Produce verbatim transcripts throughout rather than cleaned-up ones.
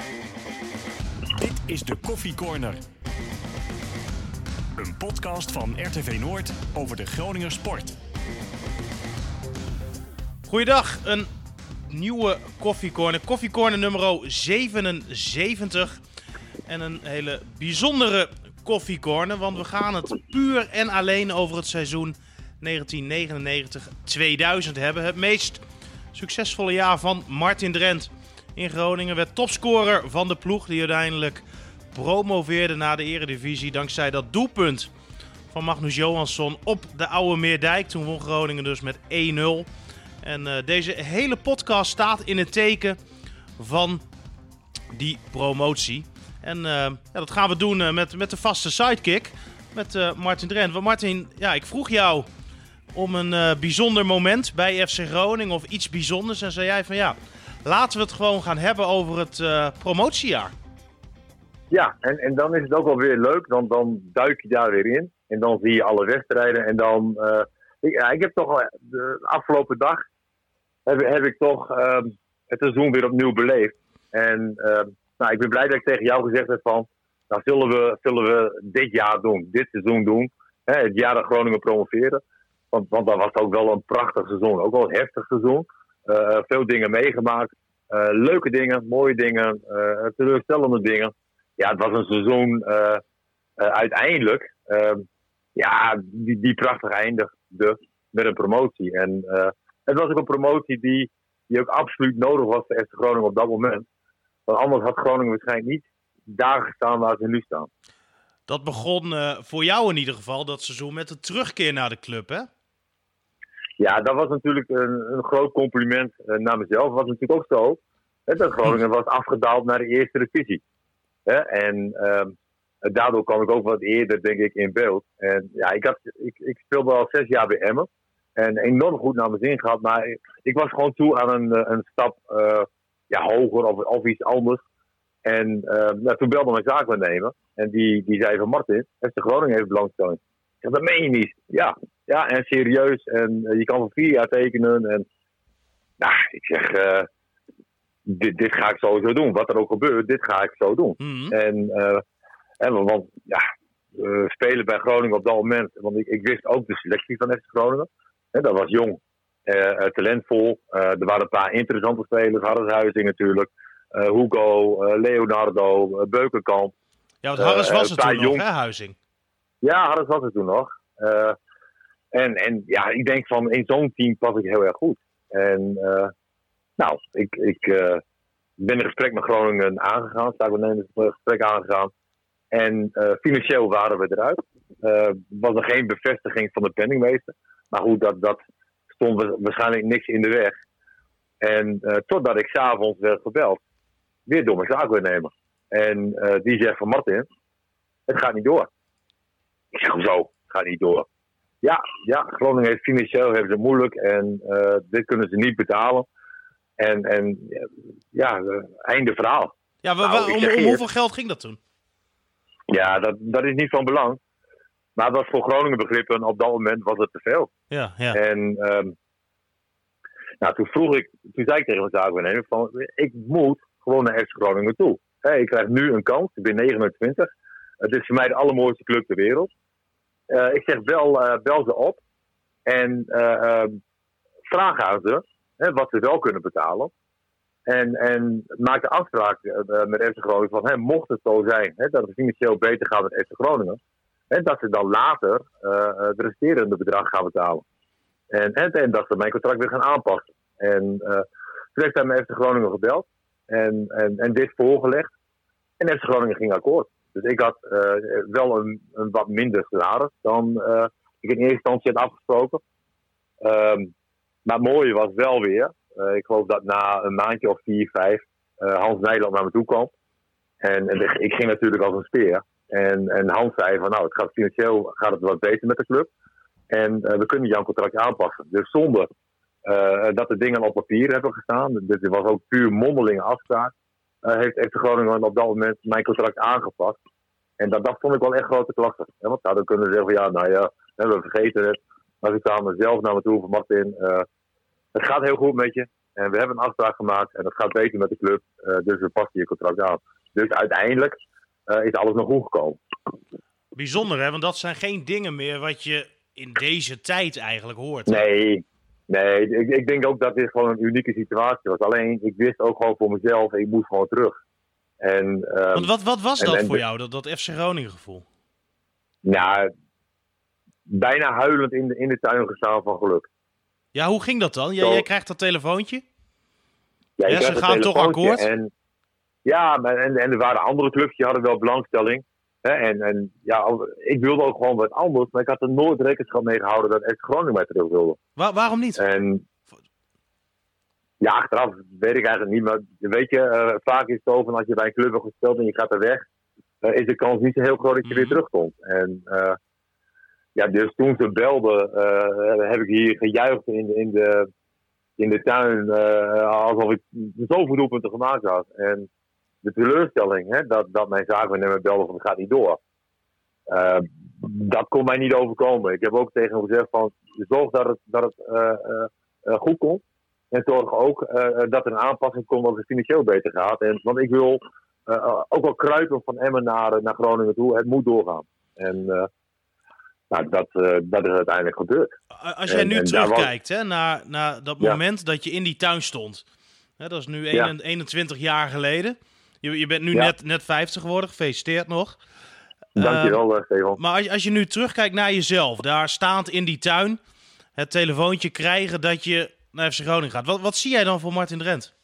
Dit is de Koffie Corner. Een podcast van R T V Noord over de Groninger sport. Goeiedag, een nieuwe Koffie Corner. Koffie Corner nummer zevenenzeventig. En een hele bijzondere Koffie Corner, want we gaan het puur en alleen over het seizoen negentien negenennegentig tweeduizend hebben. Het meest succesvolle jaar van Martin Drent in Groningen. Werd topscorer van de ploeg die uiteindelijk promoveerde naar de Eredivisie dankzij dat doelpunt van Magnus Johansson op de Oude Meerdijk. Toen won Groningen dus met één nul. En uh, deze hele podcast staat in het teken van die promotie. En uh, ja, dat gaan we doen uh, met, met de vaste sidekick, met uh, Martin Drent. Want Martin, ja, ik vroeg jou om een uh, bijzonder moment bij F C Groningen of iets bijzonders. En zei jij van ja, laten we het gewoon gaan hebben over het uh, promotiejaar. Ja, en, en dan is het ook wel weer leuk. Dan, dan duik je daar weer in. En dan zie je alle wedstrijden. En dan, uh, ik, ja, ik heb toch uh, de afgelopen dag, heb, heb ik toch uh, het seizoen weer opnieuw beleefd. En uh, nou, ik ben blij dat ik tegen jou gezegd heb van, nou zullen we, zullen we dit jaar doen, dit seizoen doen. Hè, het jaar dat Groningen promoveren. Want, want dat was ook wel een prachtig seizoen. Ook wel een heftig seizoen. Uh, veel dingen meegemaakt. Uh, leuke dingen, mooie dingen, uh, teleurstellende dingen. Ja, het was een seizoen uh, uh, uiteindelijk, uh, ja, die, die prachtig eindigde met een promotie. En uh, het was ook een promotie die, die ook absoluut nodig was voor F C Groningen op dat moment. Want anders had Groningen waarschijnlijk niet daar gestaan waar ze nu staan. Dat begon uh, voor jou in ieder geval, dat seizoen, met de terugkeer naar de club, hè? Ja, dat was natuurlijk een, een groot compliment uh, naar mezelf. Het was natuurlijk ook zo hè, dat Groningen was afgedaald naar de eerste divisie. Hè? En uh, daardoor kwam ik ook wat eerder, denk ik, in beeld. En ja, ik, had, ik, ik speelde al zes jaar bij Emmen. En enorm goed naar mijn zin gehad. Maar ik, ik was gewoon toe aan een, een stap uh, ja, hoger of, of iets anders. En uh, nou, toen belde mijn zaakwaarnemer. En die, die zei van Martin, F C Groningen heeft belangstelling. Ik zeg, dat meen je niet. Ja, ja en serieus. En uh, je kan voor vier jaar tekenen. En nou, ik zeg, uh, dit, dit ga ik sowieso doen. Wat er ook gebeurt, dit ga ik zo doen. Mm-hmm. En, uh, en want ja, uh, spelen bij Groningen op dat moment. Want ik, ik wist ook de selectie van F C Groningen. En dat was jong, uh, talentvol. Uh, er waren een paar interessante spelers. Harris Huizing natuurlijk. Uh, Hugo, uh, Leonardo, uh, Beukenkamp. Ja, want Harris uh, was het toen jong... nog, hè, Huizing? Ja, Harris was het toen nog. Uh, en, en ja, ik denk van in zo'n team pas ik heel erg goed. En uh, nou, ik, ik uh, ben een gesprek met Groningen aangegaan. Sta ik met een gesprek aangegaan. En uh, financieel waren we eruit. Uh, was er geen bevestiging van de penningmeester. Maar goed, dat, dat stond waarschijnlijk niks in de weg. En uh, totdat ik s'avonds werd gebeld. Weer door mijn zaakwaarnemer. En uh, die zegt van Martin, het gaat niet door. Ik zeg, hoezo? Het gaat niet door. Ja, ja, Groningen heeft financieel hebben ze moeilijk. En uh, dit kunnen ze niet betalen. En, en ja, uh, einde verhaal. Ja, we, nou, om, zeg, om hoeveel geld ging dat toen? Ja, dat, dat is niet van belang. Maar dat was voor Groningen begrippen. Op dat moment was het te veel. Ja, ja. En um, nou, toen vroeg ik, toen zei ik tegen mijn zaakwaarnemer van, ik moet gewoon naar F C Groningen toe. Hey, ik krijg nu een kans, ik ben negenentwintig. Het is voor mij de allermooiste club ter wereld. Uh, ik zeg, bel, uh, bel ze op. En uh, uh, vraag aan ze hè, wat ze wel kunnen betalen. En, en maak de afspraak uh, met F C Groningen van, hè, mocht het zo zijn hè, dat het financieel beter gaat met F C Groningen. En dat ze dan later uh, het resterende bedrag gaan betalen. En, en, en dat ze mijn contract weer gaan aanpassen. En uh, toen heeft hij me F C Groningen gebeld. En, en, en dit voorgelegd. En F C Groningen ging akkoord. Dus ik had uh, wel een, een wat minder salaris dan uh, ik in eerste instantie had afgesproken. Um, maar het mooie was wel weer. Uh, ik geloof dat na een maandje of vier, vijf uh, Hans Nijland naar me toe kwam. En, en ik ging natuurlijk als een speer. En, en Hans zei van nou, het gaat financieel gaat het wat beter met de club. En uh, we kunnen jouw contract aanpassen. Dus zonder uh, dat de dingen op papier hebben gestaan. Dit was ook puur mondelinge afspraak. Uh, heeft F C Groningen op dat moment mijn contract aangepast. En dat, dat vond ik wel echt grote klasse. Ja, want nou, dan kunnen ze zeggen van ja, nou ja, we vergeten het. Maar ze kwamen zelf naar me toe van Martin. Uh, het gaat heel goed met je. En we hebben een afspraak gemaakt en dat gaat beter met de club. Uh, dus we passen je contract aan. Dus uiteindelijk uh, is alles nog goed gekomen. Bijzonder, hè? Want dat zijn geen dingen meer wat je in deze tijd eigenlijk hoort. Nee, nee ik, ik denk ook dat dit gewoon een unieke situatie was. Alleen, ik wist ook gewoon voor mezelf, ik moest gewoon terug. En, um, Want wat, wat was en, dat en, voor jou, dat, dat F C Groningen gevoel? Nou, bijna huilend in de, in de tuin gestaan van geluk. Ja, hoe ging dat dan? Jij, Zo, jij krijgt dat telefoontje? ja, Ja, ze gaan toch akkoord? En, ja, maar, en, en er waren andere clubs die hadden wel belangstelling. Hè, en, en ja, ik wilde ook gewoon wat anders, maar ik had er nooit rekenschap mee gehouden dat F C Groningen mij terug wilde. Waar, waarom niet? En ja, achteraf weet ik eigenlijk niet, maar weet je, uh, vaak is het zo van als je bij een club hebt gespeeld en je gaat er weg, uh, is de kans niet zo heel groot dat je mm. weer terugkomt. En uh, ja, dus toen ze belden, uh, heb ik hier gejuicht in, in, de, in de tuin, uh, alsof ik zoveel doelpunten gemaakt had. En de teleurstelling, hè, dat, dat mijn zaakwaarnemer belde van het gaat niet door. Uh, dat kon mij niet overkomen. Ik heb ook tegen hem gezegd van, zorg dat het, dat het uh, uh, uh, goed komt. En zorg ook uh, dat er een aanpassing komt als het financieel beter gaat. En, want ik wil uh, ook al kruipen van Emmen naar, naar Groningen toe. Het moet doorgaan. En uh, nou, dat, uh, dat is uiteindelijk gebeurd. Als jij en, nu en terugkijkt was... hè, naar, naar dat ja. moment dat je in die tuin stond. Hè, dat is nu ja. eenentwintig jaar geleden. Je, je bent nu ja. net, net vijftig geworden. Gefeliciteerd nog. Dankjewel, uh, Stefan. Maar als, als je nu terugkijkt naar jezelf. Daar staand in die tuin. Het telefoontje krijgen dat je naar F C Groningen gaat. Wat, wat zie jij dan voor Martin Drent?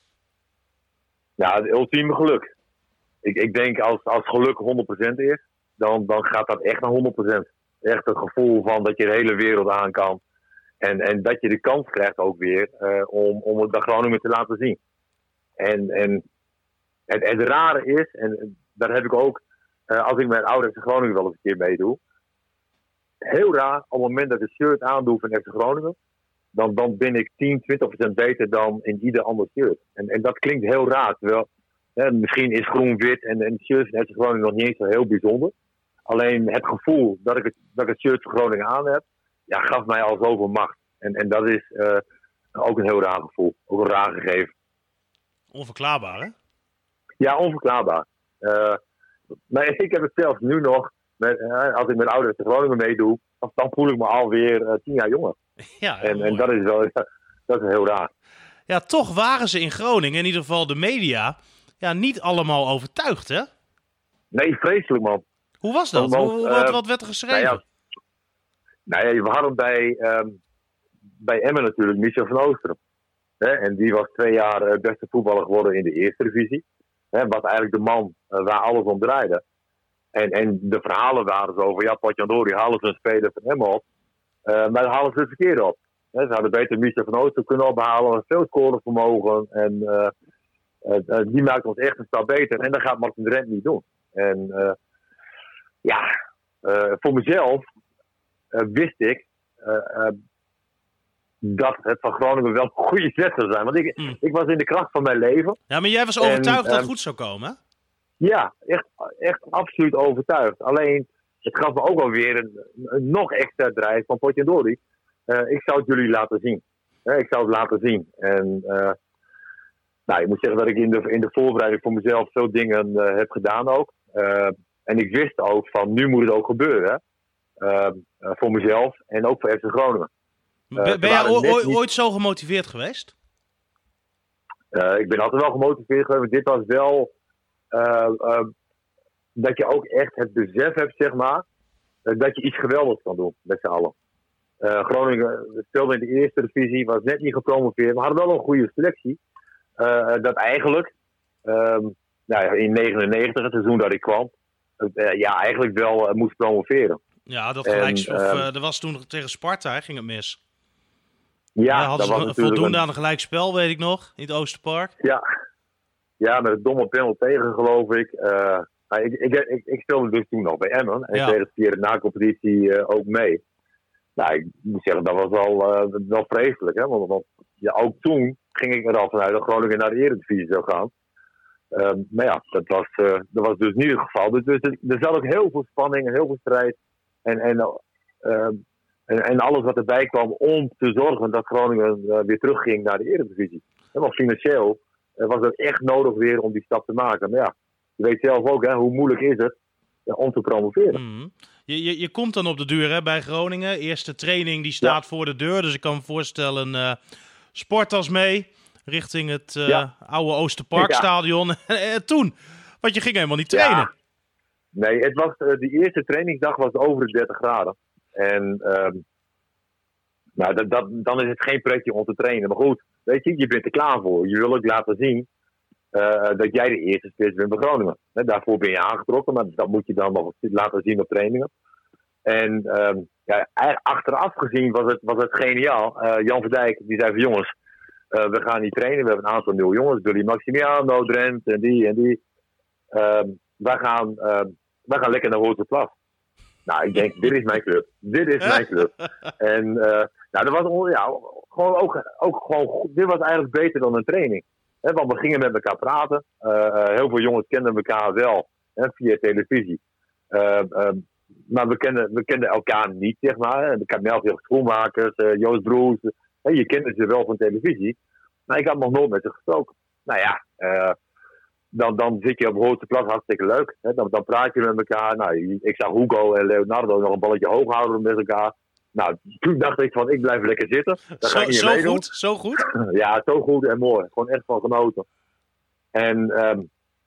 Ja, het ultieme geluk. Ik, ik denk als, als geluk honderd procent is, dan, dan gaat dat echt naar honderd procent. Echt het gevoel van dat je de hele wereld aan kan. En, en dat je de kans krijgt ook weer uh, om, om het bij Groningen te laten zien. En, en het, het rare is, en dat heb ik ook uh, als ik met oude F C Groningen wel eens een keer meedoe. Heel raar, op het moment dat ik een shirt aandoe van F C Groningen, Dan, dan ben ik tien, twintig procent beter dan in ieder ander shirt. En, en dat klinkt heel raar. Terwijl, hè, misschien is groen-wit en, en het shirt van F C Groningen nog niet eens zo heel bijzonder. Alleen het gevoel dat ik het, dat ik het shirt van Groningen aan heb, ja, gaf mij al zoveel macht. En, en dat is uh, ook een heel raar gevoel. Ook een raar gegeven. Onverklaarbaar, hè? Ja, onverklaarbaar. Uh, maar ik heb het zelfs nu nog, met, uh, als ik met oude F C Groningen meedoe, dan voel ik me alweer uh, tien jaar jonger. Ja, en, en dat is wel dat is heel raar. Ja, toch waren ze in Groningen, in ieder geval de media, ja, niet allemaal overtuigd, hè? Nee, vreselijk, man. Hoe was dat? Want, Hoe, uh, wat, wat werd er geschreven? Nou ja, nou ja, we hadden bij, um, bij Emmen natuurlijk Michel van Oosteren. Hè? En die was twee jaar uh, beste voetballer geworden in de eerste divisie. Hè? Was eigenlijk de man uh, waar alles om draaide. En, en de verhalen waren zo van, ja, Potjandori halen ze een speler van Emmen op. Uh, maar dan halen ze het verkeerd op. He, ze hadden beter Michel van Oosten kunnen ophalen. Veel scorevermogen. En uh, uh, uh, die maakt ons echt een stap beter. En dat gaat Martin Drent niet doen. En uh, ja, uh, voor mezelf uh, wist ik uh, uh, dat het van Groningen wel een goede zet zou zijn. Want ik, mm. ik was in de kracht van mijn leven. Ja, maar jij was overtuigd en, dat het uh, goed zou komen, hè? Ja, echt, echt absoluut overtuigd. Alleen, het gaf me ook alweer een, een nog extra drijf van Potjandori. Uh, ik zou het jullie laten zien. Uh, ik zou het laten zien. En uh, nou, ik moet zeggen dat ik in de, in de voorbereiding voor mezelf veel dingen uh, heb gedaan ook. Uh, en ik wist ook van, nu moet het ook gebeuren. Uh, uh, voor mezelf en ook voor F C Groningen. Uh, ben ben jij o- o- niet... ooit zo gemotiveerd geweest? Uh, ik ben altijd wel gemotiveerd geweest. Maar dit was wel... Uh, uh, dat je ook echt het besef hebt, zeg maar, uh, dat je iets geweldigs kan doen met z'n allen. Uh, Groningen speelde in de eerste divisie, was net niet gepromoveerd. We hadden wel een goede selectie. Uh, dat eigenlijk, um, nou ja, in negenennegentig, het seizoen dat ik kwam, uh, ja, eigenlijk wel uh, moest promoveren. Ja, dat gelijk, en, of, uh, uh, er was toen tegen Sparta, ging het mis. Ja, ja hadden dat ze was voldoende een... aan een gelijkspel, weet ik nog, in het Oosterpark. Ja, ja met een domme panel tegen, geloof ik. Uh, nou, ik, ik, ik. Ik speelde dus toen nog bij Emmen. En ja. Ik deed het via de na-competitie uh, ook mee. Nou, ik moet zeggen, dat was wel, uh, wel vreselijk. Hè? Want, want ja, ook toen ging ik er al vanuit dat Groningen naar de Eredivisie zou gaan. Uh, maar ja, dat was, uh, dat was dus niet het geval. Dus, dus er, er zat ook heel veel spanning en heel veel strijd. En, en, uh, en, en alles wat erbij kwam om te zorgen dat Groningen uh, weer terugging naar de Eredivisie. Want financieel uh, was het echt nodig weer om die stap te maken. Maar ja, je weet zelf ook, hè, hoe moeilijk is het uh, om te promoveren. Mm. Je, je, je komt dan op de duur hè, bij Groningen. Eerste training die staat ja. voor de deur. Dus ik kan me voorstellen, uh, sporttas mee richting het uh, ja. oude Oosterparkstadion. Ja. En toen, want je ging helemaal niet trainen. Ja. Nee, het was, uh, die eerste trainingsdag was over de dertig graden. En uh, nou, dat, dat, dan is het geen pretje om te trainen. Maar goed, weet je, je bent er klaar voor. Je wil ook laten zien uh, dat jij de eerste spits bent bij Groningen. He, daarvoor ben je aangetrokken, maar dat moet je dan nog laten zien op trainingen. En uh, ja, achteraf gezien was het, was het geniaal. Uh, Jan Verdijk die zei van jongens, uh, we gaan niet trainen. We hebben een aantal nieuwe jongens. Billy Maximiano, Drent en die en die. Uh, wij, gaan, uh, wij gaan lekker naar Hoosterplas. Nou, ik denk, dit is mijn club. Dit is mijn club. En uh, nou, dat was ja, gewoon ook, ook gewoon, dit was eigenlijk beter dan een training. He, want we gingen met elkaar praten. Uh, heel veel jongens kenden elkaar wel he, via televisie. Uh, uh, maar we kenden, we kenden elkaar niet, zeg maar. De Melchior Schoenmakers, uh, Joost Broes. Uh, je kende ze wel van televisie. Maar ik had nog nooit met ze gesproken. Nou ja, uh, dan, dan zit je op Hoosterplas hartstikke leuk. Hè? Dan, dan praat je met elkaar. Nou, ik zag Hugo en Leonardo nog een balletje hoog houden met elkaar. Nou, toen dacht ik van, ik blijf lekker zitten. Daar zo ga ik niet zo meedoen. goed, zo goed? Ja, zo goed en mooi. Gewoon echt van genoten. En, um,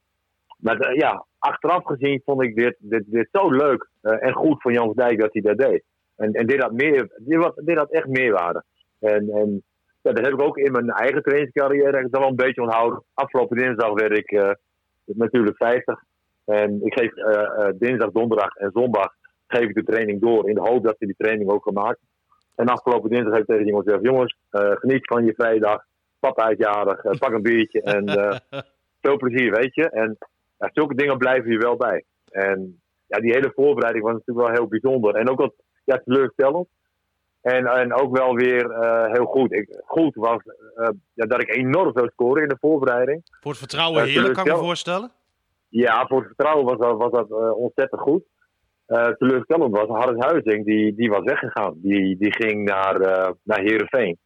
maar uh, ja, achteraf gezien vond ik dit, dit, dit zo leuk uh, en goed van Jan van Dijk dat hij dat deed. En, en dit, had meer, dit, had, dit had echt meerwaarde. En, en ja, dat heb ik ook in mijn eigen trainingscarrière dan wel een beetje onthouden. Afgelopen dinsdag werd ik uh, natuurlijk vijftig. En ik geef uh, uh, dinsdag, donderdag en zondag geef ik de training door in de hoop dat ze die training ook gaan maken. En afgelopen dinsdag heb ik tegen die jongens gezegd, jongens, uh, geniet van je vrije dag. Papa uitjarig, uh, pak een biertje en uh, veel plezier, weet je. En ja, zulke dingen blijven je wel bij. En ja, die hele voorbereiding was natuurlijk wel heel bijzonder. En ook wat ja, teleurstellend. En, en ook wel weer uh, heel goed. Ik, goed was uh, ja, dat ik enorm veel scoorde in de voorbereiding. Voor het vertrouwen uh, heerlijk, kan ik me voorstellen. Ja, voor het vertrouwen was dat, was dat uh, ontzettend goed. Uh, teleurstellend was Harris Huizing, die, die was weggegaan. Die, die ging naar, uh, naar Heerenveen.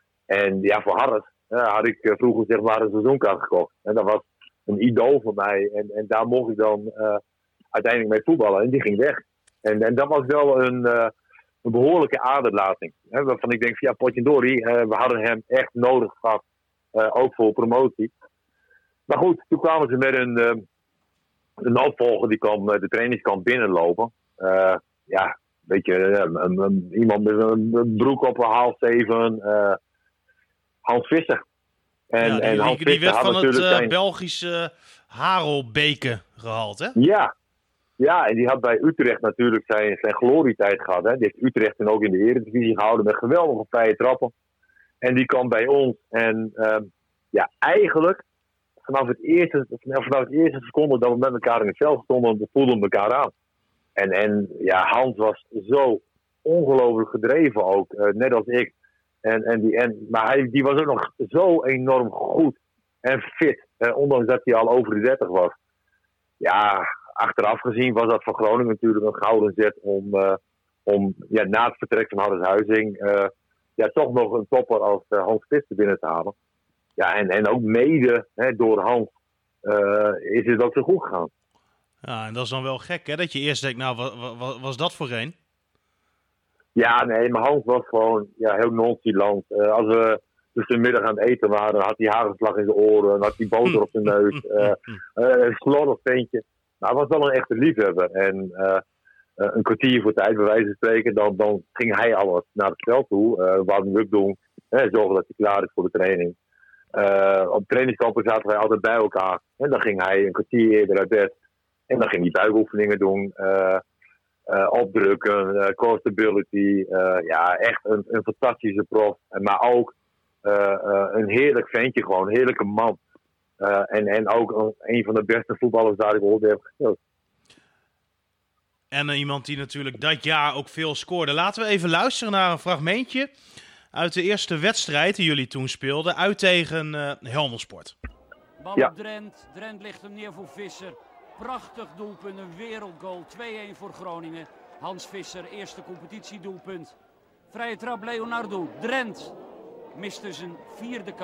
En ja, voor Harris uh, had ik uh, vroeger zeg maar een seizoenkaart gekocht. En dat was een idool voor mij. En, en daar mocht ik dan uh, uiteindelijk mee voetballen. En die ging weg. En, en dat was wel een... Uh, Een behoorlijke aderlating. Hè, waarvan ik denk van ja, Potjendori, uh, we hadden hem echt nodig gehad. Uh, ook voor promotie. Maar goed, toen kwamen ze met een, uh, een opvolger die kwam uh, de trainingskamp binnenlopen. Uh, ja, weet je, uh, een, een, iemand met een broek op een half zeven. Uh, Hans Visser. En, ja, die, en Hans die, die werd van het uh, zijn... Belgische Harelbeke gehaald, hè? Ja. Ja, en die had bij Utrecht natuurlijk zijn, zijn glorietijd gehad. Hè. Die heeft Utrecht en ook in de Eredivisie gehouden met geweldige vrije trappen. En die kwam bij ons. En uh, ja, eigenlijk vanaf het eerste, vanaf het eerste seconde dat we met elkaar in het veld stonden, we voelden we elkaar aan. En, en ja, Hans was zo ongelooflijk gedreven ook, uh, net als ik. En, en die, en, maar hij, die was ook nog zo enorm goed en fit, uh, ondanks dat hij al over de dertig was. Ja, achteraf gezien was dat voor Groningen natuurlijk een gouden zet om, uh, om ja, na het vertrek van Harris Huizing uh, ja, toch nog een topper als uh, Hans Visser binnen te halen. Ja, en, en ook mede hè, door Hans uh, is het ook zo goed gegaan. Ja, en dat is dan wel gek hè, dat je eerst denkt, nou, wat was, was dat voor een? Ja, nee, maar Hans was gewoon ja, heel nonchalant. Uh, als we dus de middag aan het eten waren, had hij hagelslag in zijn oren, dan had hij boter op zijn neus, uh, uh, een slordig ventje. Nou, hij was wel een echte liefhebber. En uh, uh, een kwartier voor tijd, bij wijze van spreken, dan, dan ging hij al naar het veld toe. Uh, warming-up doen, hè, zorgen dat hij klaar is voor de training. Uh, op trainingskampen zaten wij altijd bij elkaar. En dan ging hij een kwartier eerder uit bed. En dan ging hij buikoefeningen doen, uh, uh, opdrukken, uh, core stability. Uh, ja, echt een, een fantastische prof. Maar ook uh, uh, een heerlijk ventje gewoon, een heerlijke man. Uh, en, en ook een, een van de beste voetballers daar ik ooit heb gespeeld. En uh, iemand die natuurlijk dat jaar ook veel scoorde. Laten we even luisteren naar een fragmentje uit de eerste wedstrijd die jullie toen speelden. Uit tegen uh, Helmelsport. Bal ja. op Drent. Drent ligt hem neer voor Visser. Prachtig doelpunt, een wereldgoal. twee-een voor Groningen. Hans Visser, eerste competitiedoelpunt. Vrije trap Leonardo. Drent miste zijn vierde kans.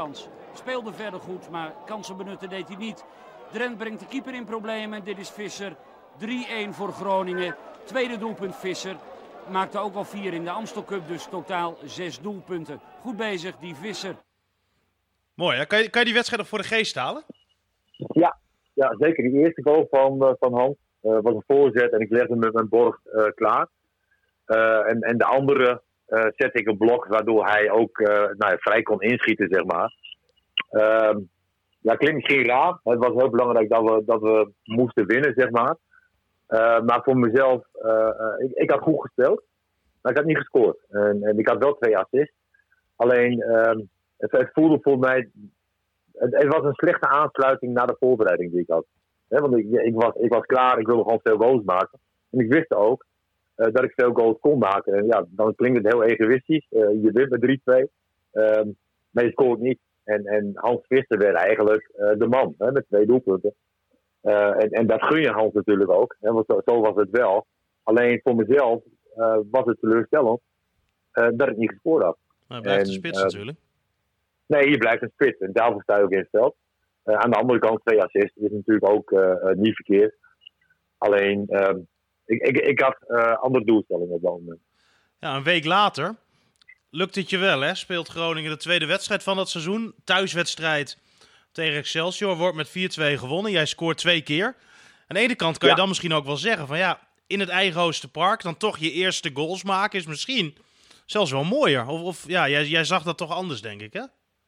Speelde verder goed, maar kansen benutten deed hij niet. Drent brengt de keeper in problemen. Dit is Visser. drie-een voor Groningen. Tweede doelpunt Visser. Maakte ook al vier in de Amstel Cup, dus totaal zes doelpunten. Goed bezig, die Visser. Mooi, hè? Kan je, kan je die wedstrijd nog voor de geest halen? Ja, ja zeker. Die eerste goal van, uh, van Hans uh, was een voorzet en ik legde hem met mijn borg uh, klaar. Uh, en, en de andere uh, zette ik een blok, waardoor hij ook uh, nou ja, vrij kon inschieten, zeg maar. Uh, ja, klinkt misschien raar. Het was heel belangrijk dat we, dat we moesten winnen, zeg maar. Uh, maar voor mezelf, uh, uh, ik, ik had goed gespeeld, maar ik had niet gescoord. En, en ik had wel twee assists. Alleen, uh, het, het voelde voor mij, het, het was een slechte aansluiting naar de voorbereiding die ik had. He, want ik, ik, was, ik was klaar, ik wilde gewoon veel goals maken. En ik wist ook uh, dat ik veel goals kon maken. En ja, dan klinkt het heel egoïstisch. Uh, je wint met drie-twee, uh, maar je scoort niet. En, en Hans Visser werd eigenlijk uh, de man, hè, met twee doelpunten. Uh, en, en dat gun je Hans natuurlijk ook, hè, want zo, zo was het wel. Alleen voor mezelf uh, was het teleurstellend uh, dat ik niet gescoord had. Nou, blijft en, een spits uh, natuurlijk. Nee, je blijft een spits en daarvoor sta je ook in het veld. Uh, aan de andere kant, twee assists is natuurlijk ook uh, uh, niet verkeerd. Alleen, uh, ik, ik, ik had uh, andere doelstellingen op dat moment. Ja, een week later lukt het je wel, hè? Speelt Groningen de tweede wedstrijd van dat seizoen. Thuiswedstrijd tegen Excelsior, wordt met vier-twee gewonnen. Jij scoort twee keer. Aan de ene kant kan je ja. dan misschien ook wel zeggen van ja, in het eigen Oosterpark dan toch je eerste goals maken is misschien zelfs wel mooier. Of, of ja, jij, jij zag dat toch anders, denk ik, hè?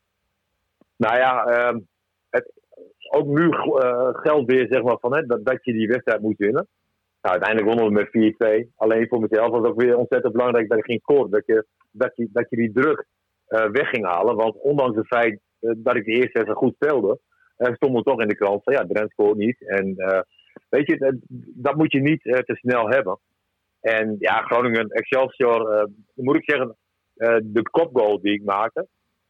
Nou ja, um, het, ook nu uh, geldt weer zeg maar van hè, dat, dat je die wedstrijd moet winnen. Nou, uiteindelijk wonnen we met vier-twee. Alleen voor mezelf was het ook weer ontzettend belangrijk dat ik ging scoren. Dat je, dat je, dat je die druk uh, weg ging halen. Want ondanks het feit uh, dat ik de eerste wedstrijd goed speelde, uh, stond er toch in de krant van ja, Drent scoort niet. En uh, weet je, dat, dat moet je niet uh, te snel hebben. En ja, Groningen, Excelsior, uh, moet ik zeggen, uh, de kopgoal die ik maakte,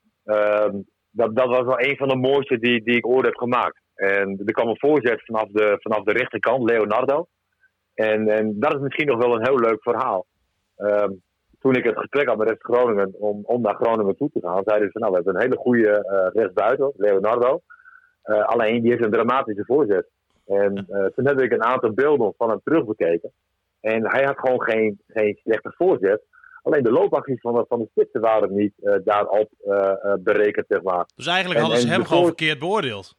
uh, dat, dat was wel een van de mooiste die, die ik ooit heb gemaakt. En er kwam een voorzet vanaf de, vanaf de rechterkant, Leonardo. En, en dat is misschien nog wel een heel leuk verhaal. Um, toen ik het gesprek had met F C Groningen om, om naar Groningen toe te gaan, zeiden ze van nou, we hebben een hele goede uh, rechtsbuiten, Leonardo. Uh, alleen die heeft een dramatische voorzet. En uh, toen heb ik een aantal beelden van hem terugbekeken. En hij had gewoon geen, geen slechte voorzet. Alleen de loopacties van de, van de spitsen waren niet uh, daarop uh, uh, berekend, zeg maar. Dus eigenlijk en, hadden ze en hem voor... gewoon verkeerd beoordeeld.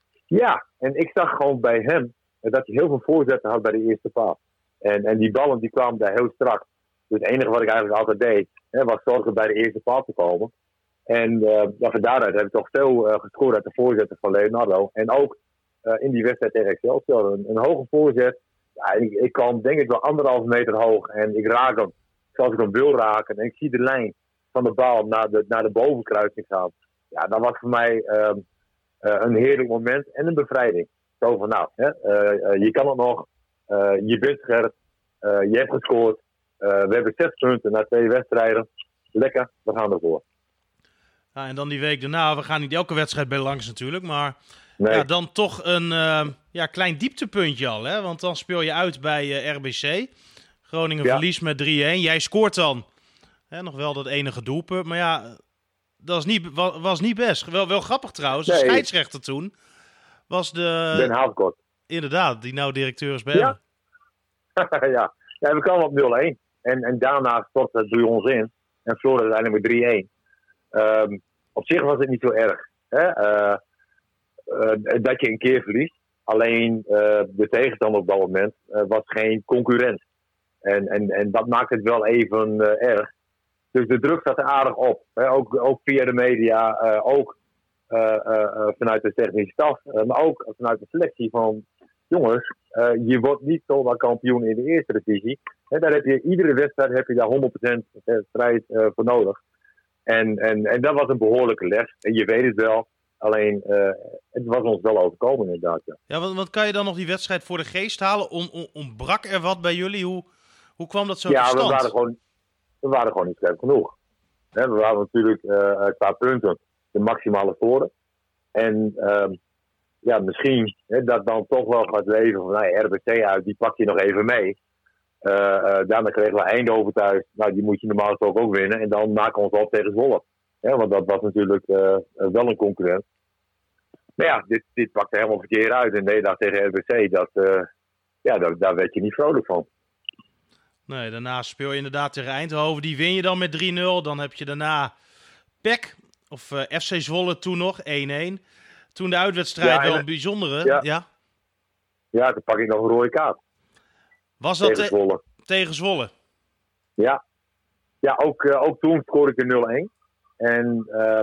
Ja, en ik zag gewoon bij hem dat hij heel veel voorzetten had bij de eerste paas. En, en die ballen die kwamen daar heel strak. Dus het enige wat ik eigenlijk altijd deed, hè, was zorgen bij de eerste paas te komen. En uh, ja, van daaruit heb ik toch veel uh, gescoord uit de voorzetten van Leonardo. En ook uh, in die wedstrijd tegen Excelsior. Een, een hoge voorzet. Ja, ik, ik kwam denk ik wel anderhalf meter hoog. En ik raak hem zoals ik hem wil raken. En ik zie de lijn van de bal naar de, naar de bovenkruising gaan. Ja, dat was voor mij uh, uh, een heerlijk moment en een bevrijding. Zo van nou, hè, uh, uh, je kan het nog. Uh, je bent scherp. Uh, je hebt gescoord. Uh, we hebben zes punten na twee wedstrijden. Lekker, we gaan ervoor. Ja, en dan die week daarna, we gaan niet elke wedstrijd bij langs natuurlijk, maar Nee. ja, dan toch een uh, ja, klein dieptepuntje al, hè? Want dan speel je uit bij uh, R B C. Groningen Ja. verliest met drie-een. Jij scoort dan hè, nog wel dat enige doelpunt, maar ja, dat was niet, was, was niet best. Wel, wel grappig trouwens, de Nee. scheidsrechter toen was de... Ben Haafkort. Inderdaad, die nou directeur is bij Ja. hem. ja. ja, we kwamen op nul-een. En, en daarna stortte het bij ons in. En verloren uiteindelijk met drie-een. Um, op zich was het niet zo erg. Hè? Uh, uh, dat je een keer verliest. Alleen uh, de tegenstander op dat moment uh, was geen concurrent. En, en, en dat maakt het wel even uh, erg. Dus de druk zat er aardig op. Hè? Ook, ook via de media. Uh, ook uh, uh, vanuit de technische staf. Uh, maar ook vanuit de selectie van... Jongens, uh, je wordt niet zomaar kampioen in de eerste divisie. En daar heb je, iedere wedstrijd heb je daar honderd procent strijd uh, voor nodig. En, en, en dat was een behoorlijke les. En je weet het wel. Alleen, uh, het was ons wel overkomen inderdaad. Ja, Ja, want, want kan je dan nog die wedstrijd voor de geest halen? On, on, ontbrak er wat bij jullie? Hoe, hoe kwam dat zo ja tot we, stand? waren gewoon, we waren gewoon niet scherp genoeg. He, we waren natuurlijk uh, qua punten de maximale score. En... Uh, Ja, misschien hè, dat dan toch wel gaat leven van nou, R B C uit, die pak je nog even mee. Uh, uh, daarna kregen we Eindhoven thuis. Nou, die moet je normaal gesproken ook winnen. En dan maken we ons op tegen Zwolle. Ja, want dat was natuurlijk uh, wel een concurrent. Maar ja, dit, dit pakte helemaal verkeerd uit. En Nederland tegen R B C, dat, uh, ja, daar, daar werd je niet vrolijk van. Nee, daarna speel je inderdaad tegen Eindhoven. Die win je dan met drie nul. Dan heb je daarna P E C, of uh, F C Zwolle toen nog, één-één. Toen de uitwedstrijd ja, wel een bijzondere. Ja. ja, ja toen pak ik nog een rode kaart. Was dat tegen te- Zwolle? Tegen Zwolle? Ja, ja ook, uh, ook toen scoorde ik de nul-één. En uh,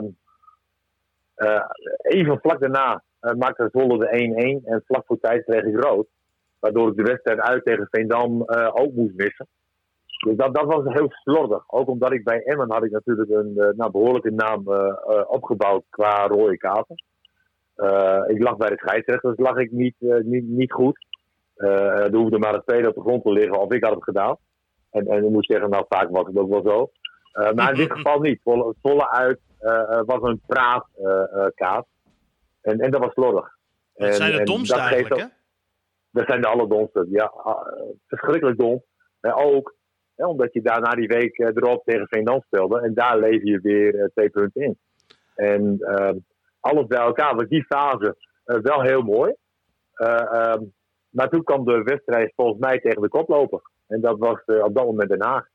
uh, even vlak daarna uh, maakte Zwolle de één-één. En vlak voor tijd kreeg ik rood. Waardoor ik de wedstrijd uit tegen Veendam uh, ook moest missen. Dus dat, dat was heel slordig. Ook omdat ik bij Emmen had ik natuurlijk een uh, nou, behoorlijke naam uh, uh, opgebouwd qua rode kaarten. Uh, ik lag bij de scheidsrechter, dus lag ik niet, uh, niet, niet goed. Uh, er hoefde maar een speler op de grond te liggen of ik had het gedaan. En, en ik moet zeggen, nou vaak was het ook wel zo. Uh, maar in dit geval niet. Volle, volle uit uh, was een praatkaart. Uh, en, en dat was slordig. Dat en, zijn de domste eigenlijk, hè? Dat zijn de allerdomste. Ja, uh, verschrikkelijk dom. Uh, ook hè, omdat je daarna die week uh, erop tegen Veendam speelde. En daar lever je weer uh, twee punten in. En uh, alles bij elkaar was die fase uh, wel heel mooi. Uh, um, maar toen kwam de wedstrijd volgens mij tegen de koploper. En dat was uh, op dat moment Den Haag.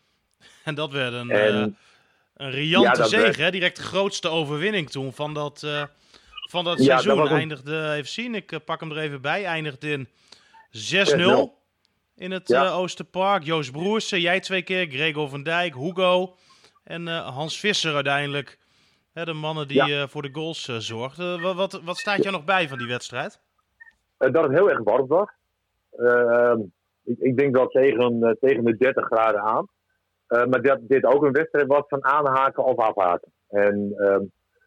En dat werd een, en, uh, een riante ja, zege, hè? Direct de grootste overwinning toen van dat, uh, van dat ja, seizoen. Dat een... Eindigde, even zien, ik uh, pak hem er even bij, eindigde in zes nul in het ja. uh, Oosterpark. Joost Broersen, jij twee keer, Gregor van Dijk, Hugo en uh, Hans Visser uiteindelijk. Hè, de mannen die ja. uh, voor de goals uh, zorgden. Wat, wat, wat staat jou nog bij van die wedstrijd? Uh, dat het heel erg warm was. Uh, ik, ik denk wel tegen, uh, tegen de dertig graden aan. Uh, maar dat dit ook een wedstrijd was van aanhaken of afhaken. En uh,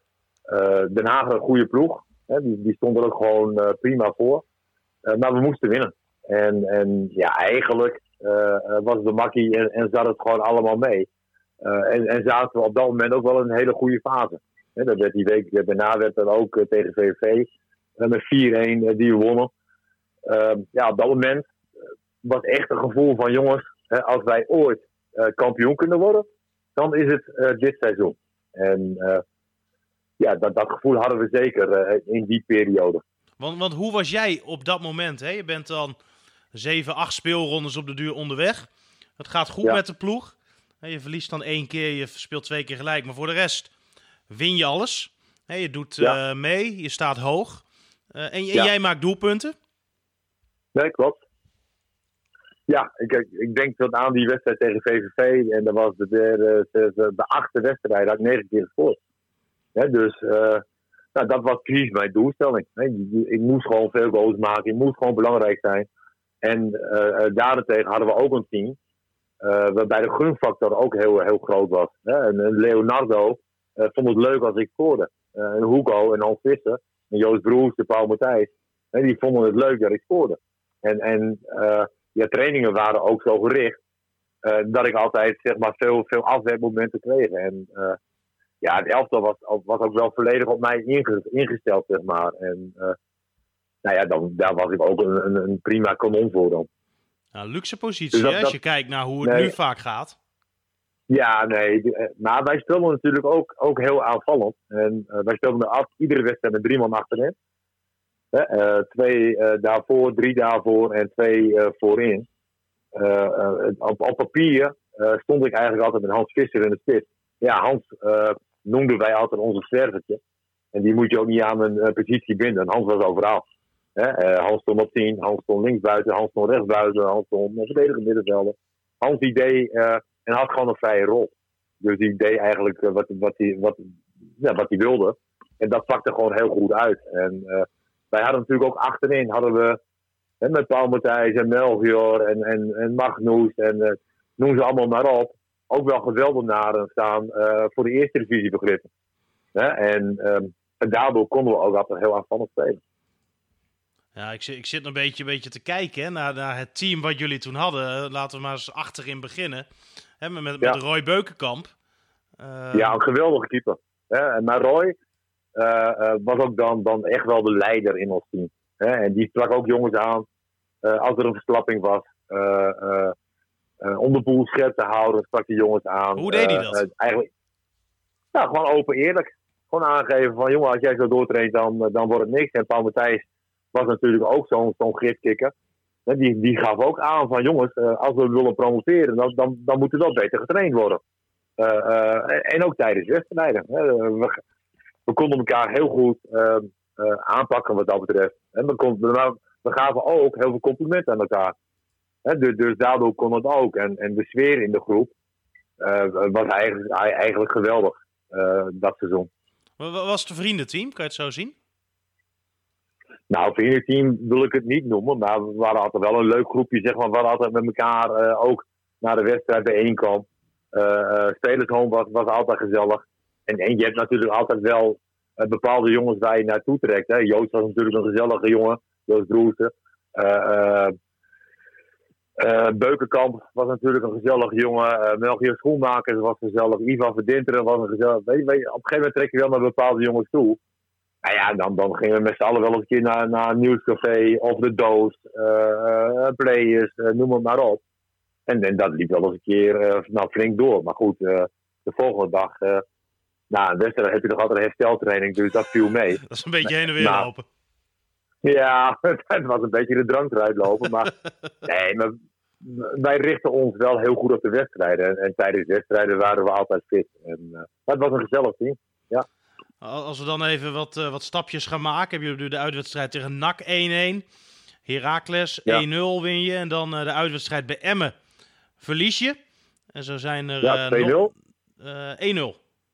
uh, Den Haag een goede ploeg. Hè, die, die stond er ook gewoon uh, prima voor. Uh, maar we moesten winnen. En, en ja, eigenlijk uh, was het de makkie en, en zat het gewoon allemaal mee. Uh, en, en zaten we op dat moment ook wel in een hele goede fase. Hè, dat werd die week daarna werd er ook uh, tegen V V V uh, met vier-één uh, die we wonnen. Uh, ja, op dat moment uh, was echt een gevoel van jongens, hè, als wij ooit uh, kampioen kunnen worden, dan is het uh, dit seizoen. En uh, ja, dat, dat gevoel hadden we zeker uh, in die periode. Want, want hoe was jij op dat moment? Hè? Je bent dan zeven, acht speelrondes op de duur onderweg. Het gaat goed ja. met de ploeg. Je verliest dan één keer, je speelt twee keer gelijk. Maar voor de rest win je alles. Je doet ja. uh, mee, je staat hoog. Uh, en, en ja. jij maakt doelpunten? Nee, klopt. Ja, ik, ik denk dat aan die wedstrijd tegen V V V... en dat was de, de, de, de, de achtste wedstrijd, had ik negen keer gescoord. Hè, dus uh, nou, dat was precies mijn doelstelling. Hè. Ik moest gewoon veel goals maken, ik moest gewoon belangrijk zijn. En uh, daarentegen hadden we ook een team... Uh, waarbij de gunfactor ook heel, heel groot was. Hè. En, en Leonardo uh, vond het leuk als ik scoorde. Uh, en Hugo en Hans Visser en Joost Broers en Paul Matthijs... Hè, die vonden het leuk dat ik scoorde. En, en uh, ja, trainingen waren ook zo gericht... Uh, dat ik altijd zeg maar, veel, veel afwerkmomenten kreeg. En uh, ja, het elftal was, was ook wel volledig op mij ingesteld, zeg maar. En uh, nou ja, dan, daar was ik ook een, een, een prima kanon voor dan. Nou, luxe positie, dus dat, als dat, je kijkt naar hoe het nee, nu vaak gaat. Ja, nee. Maar wij speelden natuurlijk ook, ook heel aanvallend. En uh, wij speelden af, iedere wedstrijd met drie man achterin. Uh, twee uh, daarvoor, drie daarvoor en twee uh, voorin. Uh, uh, op, op papier uh, stond ik eigenlijk altijd met Hans Visser in de spits. Ja, Hans uh, noemden wij altijd onze stervertje. En die moet je ook niet aan een uh, positie binden. Hans was overal. Uh, Hans stond op tien, Hans stond linksbuiten, Hans stond rechtsbuiten, Hans stond verdedigend middenvelder. Hans die deed uh, en had gewoon een vrije rol. Dus die deed eigenlijk uh, wat, wat, hij, wat, ja, wat hij wilde. En dat pakte gewoon heel goed uit. En uh, wij hadden natuurlijk ook achterin, hadden we hè, met Paul Matthijs en Melchior en, en, en Magnus en uh, noem ze allemaal maar op. Ook wel geweldenaren staan uh, voor de eerste divisie begrippen. Hè? En, um, en daardoor konden we ook altijd heel aanvallend spelen. Ja, ik zit, ik zit een beetje, een beetje te kijken hè, naar, naar het team wat jullie toen hadden. Laten we maar eens achterin beginnen. Hè, met, met ja. Roy Beukenkamp. Uh... Ja, een geweldige keeper. Hè? Maar Roy uh, uh, was ook dan, dan echt wel de leider in ons team. Hè? En die sprak ook jongens aan. Uh, als er een verslapping was. Uh, uh, uh, om de boel scherp te houden, sprak die jongens aan. Hoe deed hij dat? Uh, uh, eigenlijk... Ja, gewoon open eerlijk. Gewoon aangeven van, jongen, als jij zo doortraint, dan, dan wordt het niks. En Paul Matthijs was natuurlijk ook zo'n, zo'n gifkikker. Die, die gaf ook aan van, jongens, uh, als we willen promoveren, dan, dan, dan moet er wel beter getraind worden. Uh, uh, en ook tijdens wedstrijden. Uh, we, we konden elkaar heel goed uh, uh, aanpakken wat dat betreft. En we, kon, we, we gaven ook heel veel complimenten aan elkaar. Uh, dus, dus daardoor kon het ook. En, en de sfeer in de groep uh, was eigenlijk, eigenlijk geweldig uh, dat seizoen. Was het een vriendenteam? Kan je het zo zien? Nou, vriendenteam wil ik het niet noemen. Maar we waren altijd wel een leuk groepje. Zeg maar, we hadden altijd met elkaar uh, ook naar de wedstrijd bijeenkwam. Uh, uh, Spelershome was, was altijd gezellig. En, en je hebt natuurlijk altijd wel uh, bepaalde jongens waar je naartoe trekt. Hè. Joost was natuurlijk een gezellige jongen. Joost Broersen. Uh, uh, uh, Beukenkamp was natuurlijk een gezellige jongen. Uh, Melchior Schoenmakers was gezellig. Ivan Verdinteren was een gezellig. Weet je, weet je, op een gegeven moment trek je wel naar bepaalde jongens toe. Nou ja, dan, dan gingen we met z'n allen wel eens een keer naar, naar een nieuwscafé of de Doos, uh, uh, Players, uh, noem het maar op. En, en dat liep wel eens een keer uh, nou, flink door. Maar goed, uh, de volgende dag, uh, na een wedstrijd heb je nog altijd een hersteltraining, dus dat viel mee. Dat is een beetje heen en weer nou, lopen. Ja, het was een beetje de drank eruit lopen. Maar nee, maar wij richten ons wel heel goed op de wedstrijden. En, en tijdens wedstrijden waren we altijd fit. En, uh, maar het was een gezellig team, ja. Als we dan even wat, uh, wat stapjes gaan maken. Heb je de uitwedstrijd tegen N A C één-één. Heracles ja. één nul win je. En dan uh, de uitwedstrijd bij Emmen verlies je. En zo zijn er... Ja, twee nul? Uh, één nul.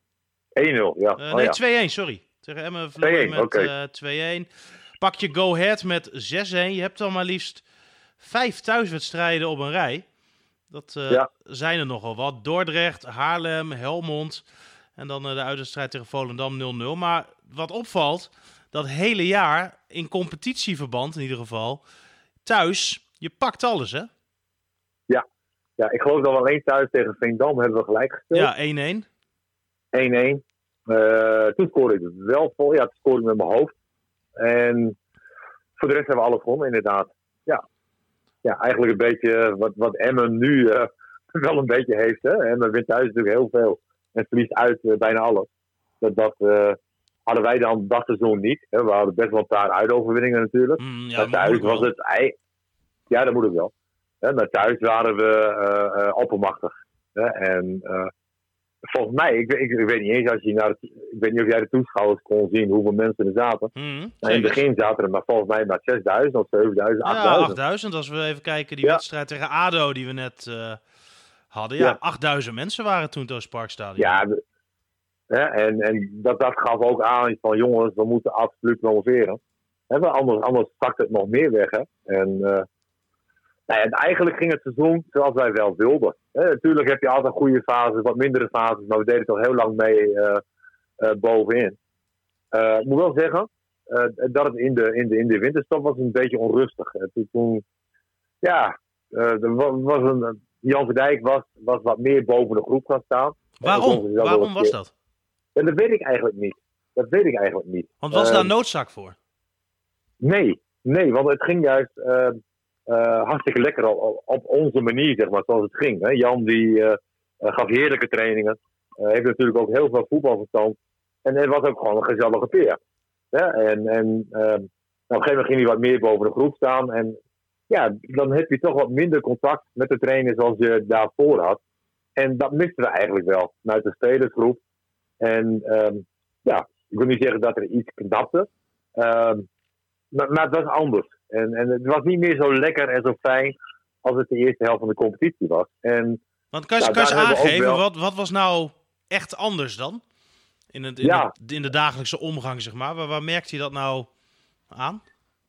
één nul, ja. Uh, oh, nee, ja. twee-één, sorry. Tegen Emmen verloor je met okay. uh, twee-één. Pak je Go Ahead met zes-één. Je hebt dan maar liefst vijf thuiswedstrijden op een rij. Dat uh, ja. zijn er nogal wat. Dordrecht, Haarlem, Helmond... En dan uh, de uitwedstrijd tegen Volendam nul nul. Maar wat opvalt, dat hele jaar in competitieverband in ieder geval, thuis, je pakt alles, hè? Ja, ja ik geloof dat we alleen thuis tegen Veendam hebben we gelijk gespeeld. Ja, één-één. één-één. Uh, toen scoorde ik het wel vol. Ja, toen scoorde ik met mijn hoofd. En voor de rest hebben we alles gewonnen, inderdaad. Ja, ja eigenlijk een beetje wat, wat Emmen nu uh, wel een beetje heeft. Hè? Emmen wint thuis natuurlijk heel veel. En verliest uit uh, bijna alles. Dat, dat uh, hadden wij dan dat seizoen niet. Hè. We hadden best wel een paar uitoverwinningen natuurlijk. Mm, ja, maar thuis was het... Ei... Ja, dat moet ik wel. Hè. Maar thuis waren we uh, uh, oppermachtig. Hè. En uh, volgens mij, ik, ik, ik weet niet eens als je naar het, ik weet niet of jij de toeschouwers kon zien hoeveel mensen er zaten. Mm, nou, in het begin zaten er maar volgens mij maar zesduizend of zevenduizend, achtduizend. Ja, achtduizend. Als we even kijken, die ja. wedstrijd tegen ADO die we net... Uh... hadden. Ja, ja, achtduizend mensen waren toen het Parkstadion. Ja, de, hè, en, en dat, dat gaf ook aan van jongens, we moeten absoluut promoveren. Hè, anders, anders zakt het nog meer weg. Hè. En, uh, nou ja, en eigenlijk ging het seizoen zoals wij wel wilden. Hè, natuurlijk heb je altijd goede fases, wat mindere fases, maar we deden toch heel lang mee uh, uh, bovenin. Uh, ik moet wel zeggen uh, dat het in de, in, de, in de winterstop was een beetje onrustig. Uh, toen, toen, ja, uh, er was een... Jan Verdijk was, was wat meer boven de groep gaan staan. Waarom? Waarom was dat? Ja, dat weet ik eigenlijk niet. Dat weet ik eigenlijk niet. Want was uh, daar noodzaak voor? Nee, nee, want het ging juist uh, uh, hartstikke lekker op, op onze manier, zeg maar, zoals het ging. Hè. Jan die uh, gaf heerlijke trainingen. Uh, heeft natuurlijk ook heel veel voetbalverstand. En het was ook gewoon een gezellige peer. Ja, en en uh, nou, op een gegeven moment ging hij wat meer boven de groep staan. En ja, dan heb je toch wat minder contact met de trainer zoals je daarvoor had. En dat misten we eigenlijk wel vanuit de spelersgroep. En um, ja, ik wil niet zeggen dat er iets knapte. Um, maar, maar het was anders. En, en het was niet meer zo lekker en zo fijn als het de eerste helft van de competitie was. En, Want kan je, nou, kan je aangeven, wel... wat, wat was nou echt anders dan? In, het, in, ja. de, in de dagelijkse omgang, zeg maar. Waar, waar merkte je dat nou aan?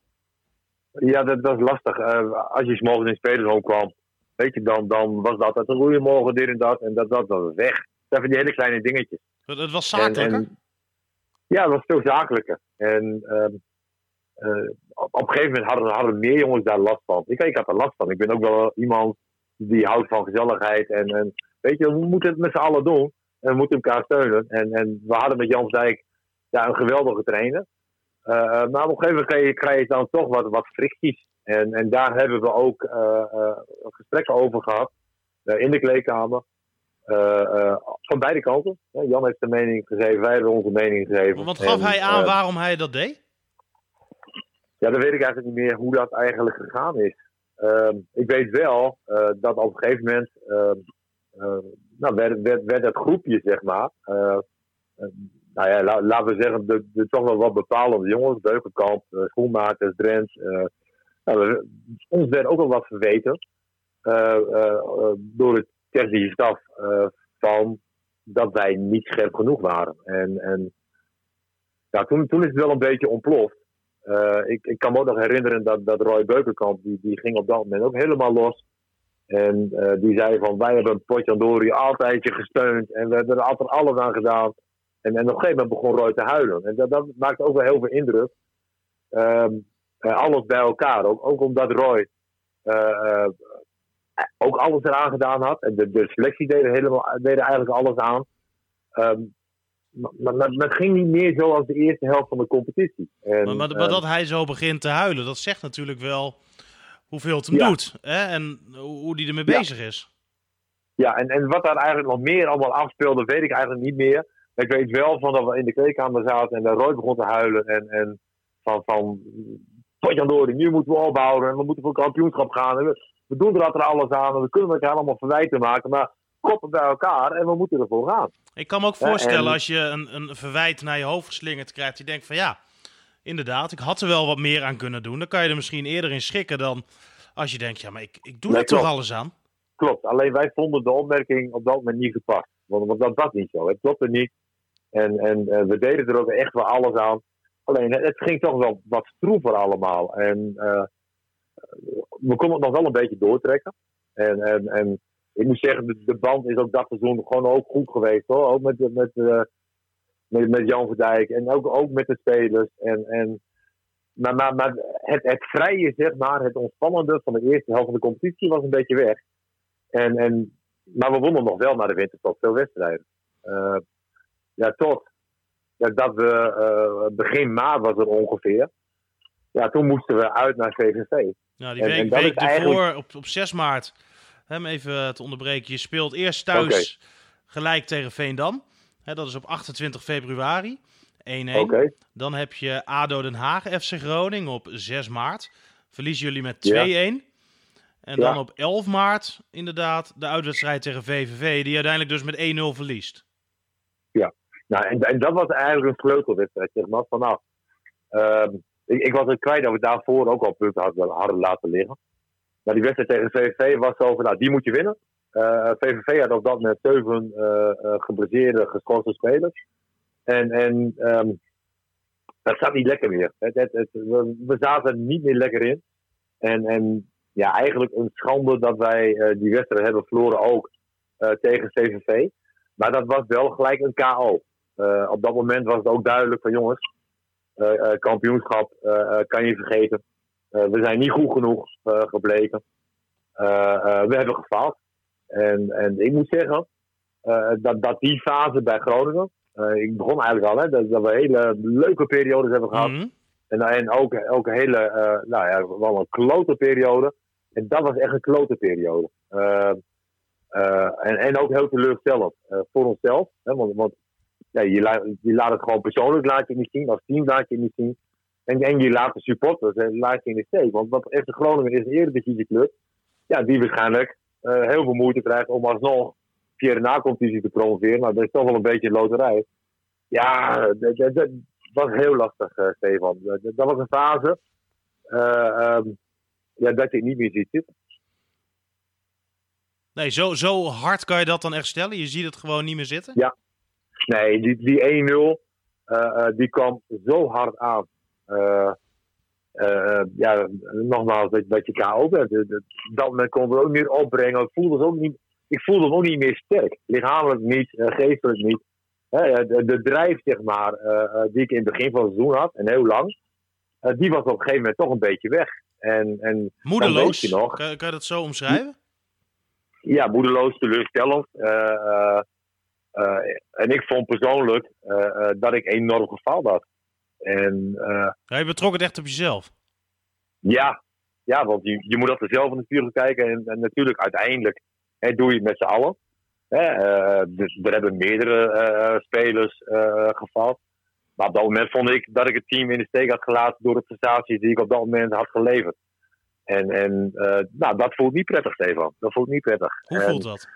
Ja, dat, dat is lastig. Uh, als je 's morgens in spelersroom kwam, weet je, dan, dan was dat een goede morgen, dit en dat. En dat, dat was weg. Dat zijn die hele kleine dingetjes. Het, het was zakelijker? En, en, ja, het was veel zakelijker. En um, uh, op, op een gegeven moment hadden, hadden meer jongens daar last van. Ik, ik had er last van. Ik ben ook wel iemand die houdt van gezelligheid. En, en weet je, we moeten het met z'n allen doen. En we moeten elkaar steunen. En, en we hadden met Jan Dijk ja, een geweldige trainer. Uh, maar op een gegeven moment krijg je, krijg je dan toch wat, wat fricties. En, en daar hebben we ook uh, uh, gesprekken over gehad. Uh, in de kleedkamer. Uh, uh, van beide kanten. Jan heeft zijn mening gegeven, wij hebben onze mening gegeven. Want gaf en, hij aan uh, waarom hij dat deed? Ja, dan weet ik eigenlijk niet meer hoe dat eigenlijk gegaan is. Uh, ik weet wel uh, dat op een gegeven moment uh, uh, nou, werd, werd, werd het groepje, zeg maar. Uh, uh, nou ja, la, laten we zeggen, de, de toch wel wat bepalende jongens. Beukenkamp, uh, Schoenmakers, Drents. Uh, nou, ons werd ook al wat verweten. Uh, uh, uh, door het technische staf. Uh, van dat wij niet scherp genoeg waren. En, en ja, toen, toen is het wel een beetje ontploft. Uh, ik, ik kan me ook nog herinneren dat, dat Roy Beukenkamp, die, die ging op dat moment ook helemaal los. En uh, die zei van, wij hebben Potjandori altijd je gesteund. En we hebben er altijd alles aan gedaan. En, en op een gegeven moment begon Roy te huilen. En dat, dat maakte ook wel heel veel indruk. Um, uh, alles bij elkaar. Ook, ook omdat Roy uh, uh, ook alles eraan gedaan had. En de, de selectie deden, helemaal, deden eigenlijk alles aan. Um, Maar, maar, maar het ging niet meer zoals de eerste helft van de competitie. En, maar, maar, maar dat hij zo begint te huilen, dat zegt natuurlijk wel hoeveel het hem ja. doet. Hè? En hoe hij ermee ja. bezig is. Ja, en, en wat daar eigenlijk nog meer allemaal afspeelde, weet ik eigenlijk niet meer. Ik weet wel van dat we in de kleedkamer zaten en dat Roy begon te huilen. En, en van, van Potjandori, nu moeten we opbouwen en we moeten voor kampioenschap gaan. En we, we doen er altijd alles aan en we kunnen elkaar allemaal verwijten maken. Maar koppen bij elkaar en we moeten ervoor gaan. Ik kan me ook voorstellen ja, en... als je een, een verwijt naar je hoofd geslingerd krijgt. Je denkt van ja, inderdaad, ik had er wel wat meer aan kunnen doen. Dan kan je er misschien eerder in schikken dan als je denkt, ja, maar ik, ik doe nee, er toch klopt. alles aan. Klopt, alleen wij vonden de opmerking op dat moment niet gepast. Want, want dat was niet zo, het klopte niet. En, en uh, we deden er ook echt wel alles aan. Alleen, het, het ging toch wel wat stroever allemaal. En uh, we konden het nog wel een beetje doortrekken. En... en, en ik moet zeggen, de, de band is ook dat seizoen gewoon ook goed geweest, hoor. Ook met, met, uh, met, met Jan Verdijk en ook, ook met de spelers. En, en, maar maar, maar het, het vrije, zeg maar, het ontspannende van de eerste helft van de competitie was een beetje weg. En, en, maar we wonnen nog wel naar de winterstop veel wedstrijden. Uh, ja, tot ja, dat we uh, begin maart was er ongeveer. Ja, toen moesten we uit naar V V V. Ja, die week, en, en week ervoor, eigenlijk... op, op zes maart... Hem even te onderbreken. Je speelt eerst thuis okay. gelijk tegen Veendam. He, dat is op achtentwintig februari. één-één. Okay. Dan heb je A D O Den Haag F C Groningen op zes maart. Verliezen jullie met twee-één. Ja. En dan ja. op elf maart inderdaad de uitwedstrijd tegen V V V. Die uiteindelijk dus met één-nul verliest. Ja, nou, en, en dat was eigenlijk een sleutelwedstrijd. Zeg maar. Vanaf, uh, ik, ik was het kwijt dat we daarvoor ook al punten hadden, hadden laten liggen. Maar die wedstrijd tegen V V V was zo van, nou, die moet je winnen. Uh, V V V had op dat moment zeven uh, uh, geblesseerde, geschorste spelers. En, en um, dat zat niet lekker meer. Het, het, het, we, we zaten er niet meer lekker in. En, en ja, eigenlijk een schande dat wij uh, die wedstrijd hebben verloren ook uh, tegen V V V. Maar dat was wel gelijk een K O. Uh, op dat moment was het ook duidelijk van, jongens, uh, uh, kampioenschap uh, uh, kan je vergeten. Uh, we zijn niet goed genoeg uh, gebleken. Uh, uh, we hebben gefaald. En, en ik moet zeggen uh, dat, dat die fase bij Groningen. Uh, ik begon eigenlijk al, hè, dat, dat we hele leuke periodes hebben gehad. Mm-hmm. En, en ook, ook een hele, uh, nou ja, wel een klote periode. En dat was echt een klote periode. Uh, uh, en, en ook heel teleurstellend uh, voor onszelf. Hè, want want ja, je, laat, je laat het gewoon persoonlijk laat je niet zien. Als team laat je niet zien. En, en je laat de supporters en laat je in de steek. Want wat F C Groningen is een eredivisieclub. Ja, die waarschijnlijk uh, heel veel moeite krijgt om alsnog via de na-competitie te promoveren. Nou, dat is toch wel een beetje een loterij. Ja, dat, dat, dat was heel lastig, uh, Stefan. Dat, dat was een fase uh, um, ja, dat je het niet meer ziet zitten. Nee, zo, zo hard kan je dat dan echt stellen? Je ziet het gewoon niet meer zitten? Ja. Nee, die, die één-nul uh, uh, die kwam zo hard aan. Uh, uh, ja, nogmaals, dat, dat je K O bent. Dat moment kon we ook niet opbrengen. Ik voelde, ook niet, ik voelde hem ook niet meer sterk. Lichamelijk niet, uh, geestelijk niet. Uh, de, de drijf, zeg maar, uh, uh, die ik in het begin van het seizoen had, en heel lang, uh, die was op een gegeven moment toch een beetje weg. En, en moedeloos? Je nog, kan, kan je dat zo omschrijven? Ja, moedeloos, teleurstellend. Uh, uh, uh, en ik vond persoonlijk uh, uh, dat ik enorm gefaald had. En, uh, ja, je betrok het echt op jezelf? Ja, ja want je, je moet altijd zelf in de spiegel kijken. En, en natuurlijk, uiteindelijk hè, doe je het met z'n allen. Hè? Uh, dus er hebben meerdere uh, spelers uh, gevallen. Maar op dat moment vond ik dat ik het team in de steek had gelaten door de prestaties die ik op dat moment had geleverd. En, en uh, nou, dat voelt niet prettig, Stefan. Dat voelt niet prettig. Hoe en, voelt dat?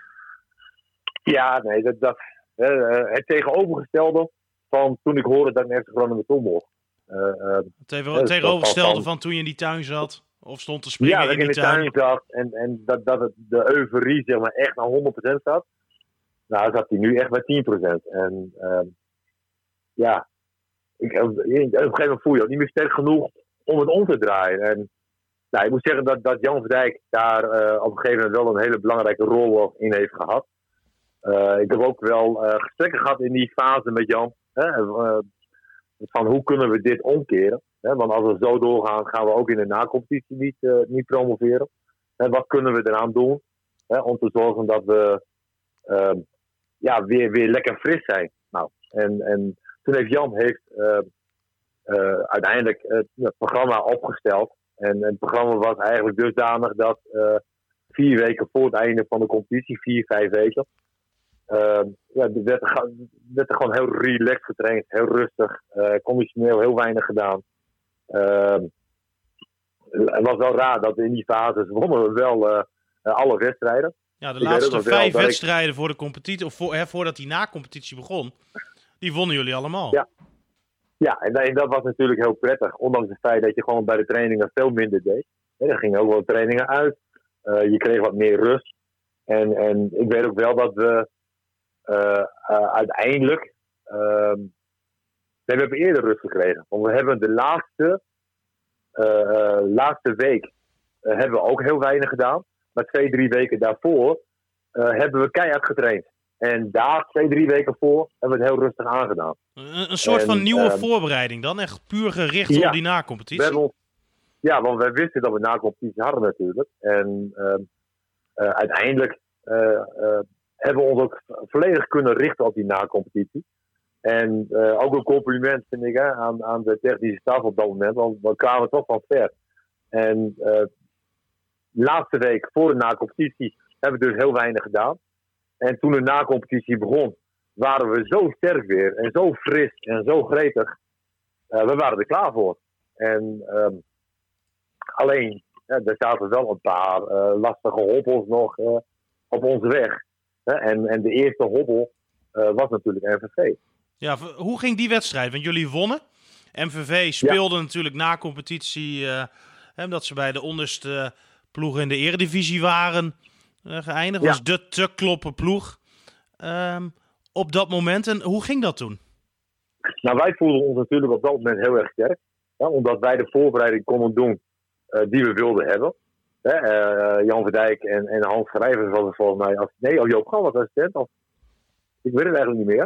Ja, nee, dat, dat, uh, het tegenovergestelde van toen ik hoorde dat ik naar F C Groningen toe mocht. Uh, uh, Tegen, uh, tegenovergestelde van, van toen je in die tuin zat of stond te springen ja, in, dat die ik in de tuin zat en, en dat, dat het, de euforie zeg maar, echt naar honderd procent zat. Nou, zat hij nu echt bij tien procent. En uh, ja, ik, op een gegeven moment voel je ook niet meer sterk genoeg om het om te draaien. En nou, ik moet zeggen dat, dat Jan van Dijk daar uh, op een gegeven moment wel een hele belangrijke rol in heeft gehad. Uh, ik heb ook wel uh, gesprekken gehad in die fase met Jan. Hè, uh, van hoe kunnen we dit omkeren? Hè, want als we zo doorgaan, gaan we ook in de na-competitie niet, uh, niet promoveren. En wat kunnen we eraan doen? Hè, om te zorgen dat we uh, ja, weer, weer lekker fris zijn. Nou, en, en toen heeft Jan heeft, uh, uh, uiteindelijk uh, het programma opgesteld. En het programma was eigenlijk dusdanig dat uh, vier weken voor het einde van de competitie, vier, vijf weken, uh, ja, werd, er, werd er gewoon heel relaxed getraind, heel rustig, uh, conditioneel heel weinig gedaan. Uh, het was wel raar dat in die fases wonnen we wel uh, alle wedstrijden. Ja, de ik laatste vijf wedstrijden ik... voor de competitie, of voor, hè, voordat die na-competitie begon, die wonnen jullie allemaal. Ja. Ja, en dat was natuurlijk heel prettig. Ondanks het feit dat je gewoon bij de trainingen veel minder deed. Er gingen ook wel trainingen uit. Uh, je kreeg wat meer rust. En, en ik weet ook wel dat we uh, uh, uiteindelijk... Uh, we hebben eerder rust gekregen. Want we hebben de laatste, uh, uh, laatste week uh, hebben we ook heel weinig gedaan. Maar twee, drie weken daarvoor uh, hebben we keihard getraind. En daar twee, drie weken voor hebben we het heel rustig aangedaan. Een, een soort en, van nieuwe uh, voorbereiding dan? Echt puur gericht ja, op die na-competitie? Ons, ja, want wij wisten dat we na-competitie hadden natuurlijk. En uh, uh, uiteindelijk uh, uh, hebben we ons ook volledig kunnen richten op die na-competitie. En uh, ook een compliment vind ik hè, aan, aan de technische staf op dat moment. Want we kwamen toch van ver. En uh, de laatste week voor de na-competitie hebben we dus heel weinig gedaan. En toen de na-competitie begon, waren we zo sterk weer en zo fris en zo gretig. Uh, we waren er klaar voor. En um, alleen, ja, er zaten wel een paar uh, lastige hobbels nog uh, op onze weg. Hè? En, en de eerste hobbel uh, was natuurlijk M V V. Ja, hoe ging die wedstrijd? Want jullie wonnen. M V V speelde ja. natuurlijk na competitie, uh, hè, omdat ze bij de onderste ploegen in de eredivisie waren uh, geëindigd. Ja. Was de te kloppen ploeg um, op dat moment. En hoe ging dat toen? Nou, wij voelden ons natuurlijk op dat moment heel erg sterk. Ja, omdat wij de voorbereiding konden doen uh, die we wilden hebben. Hè, uh, Jan van Dijk en, en Hans Schrijvers was er volgens mij... Als, nee, of Joop Gal was assistent. Of, ik weet het eigenlijk niet meer.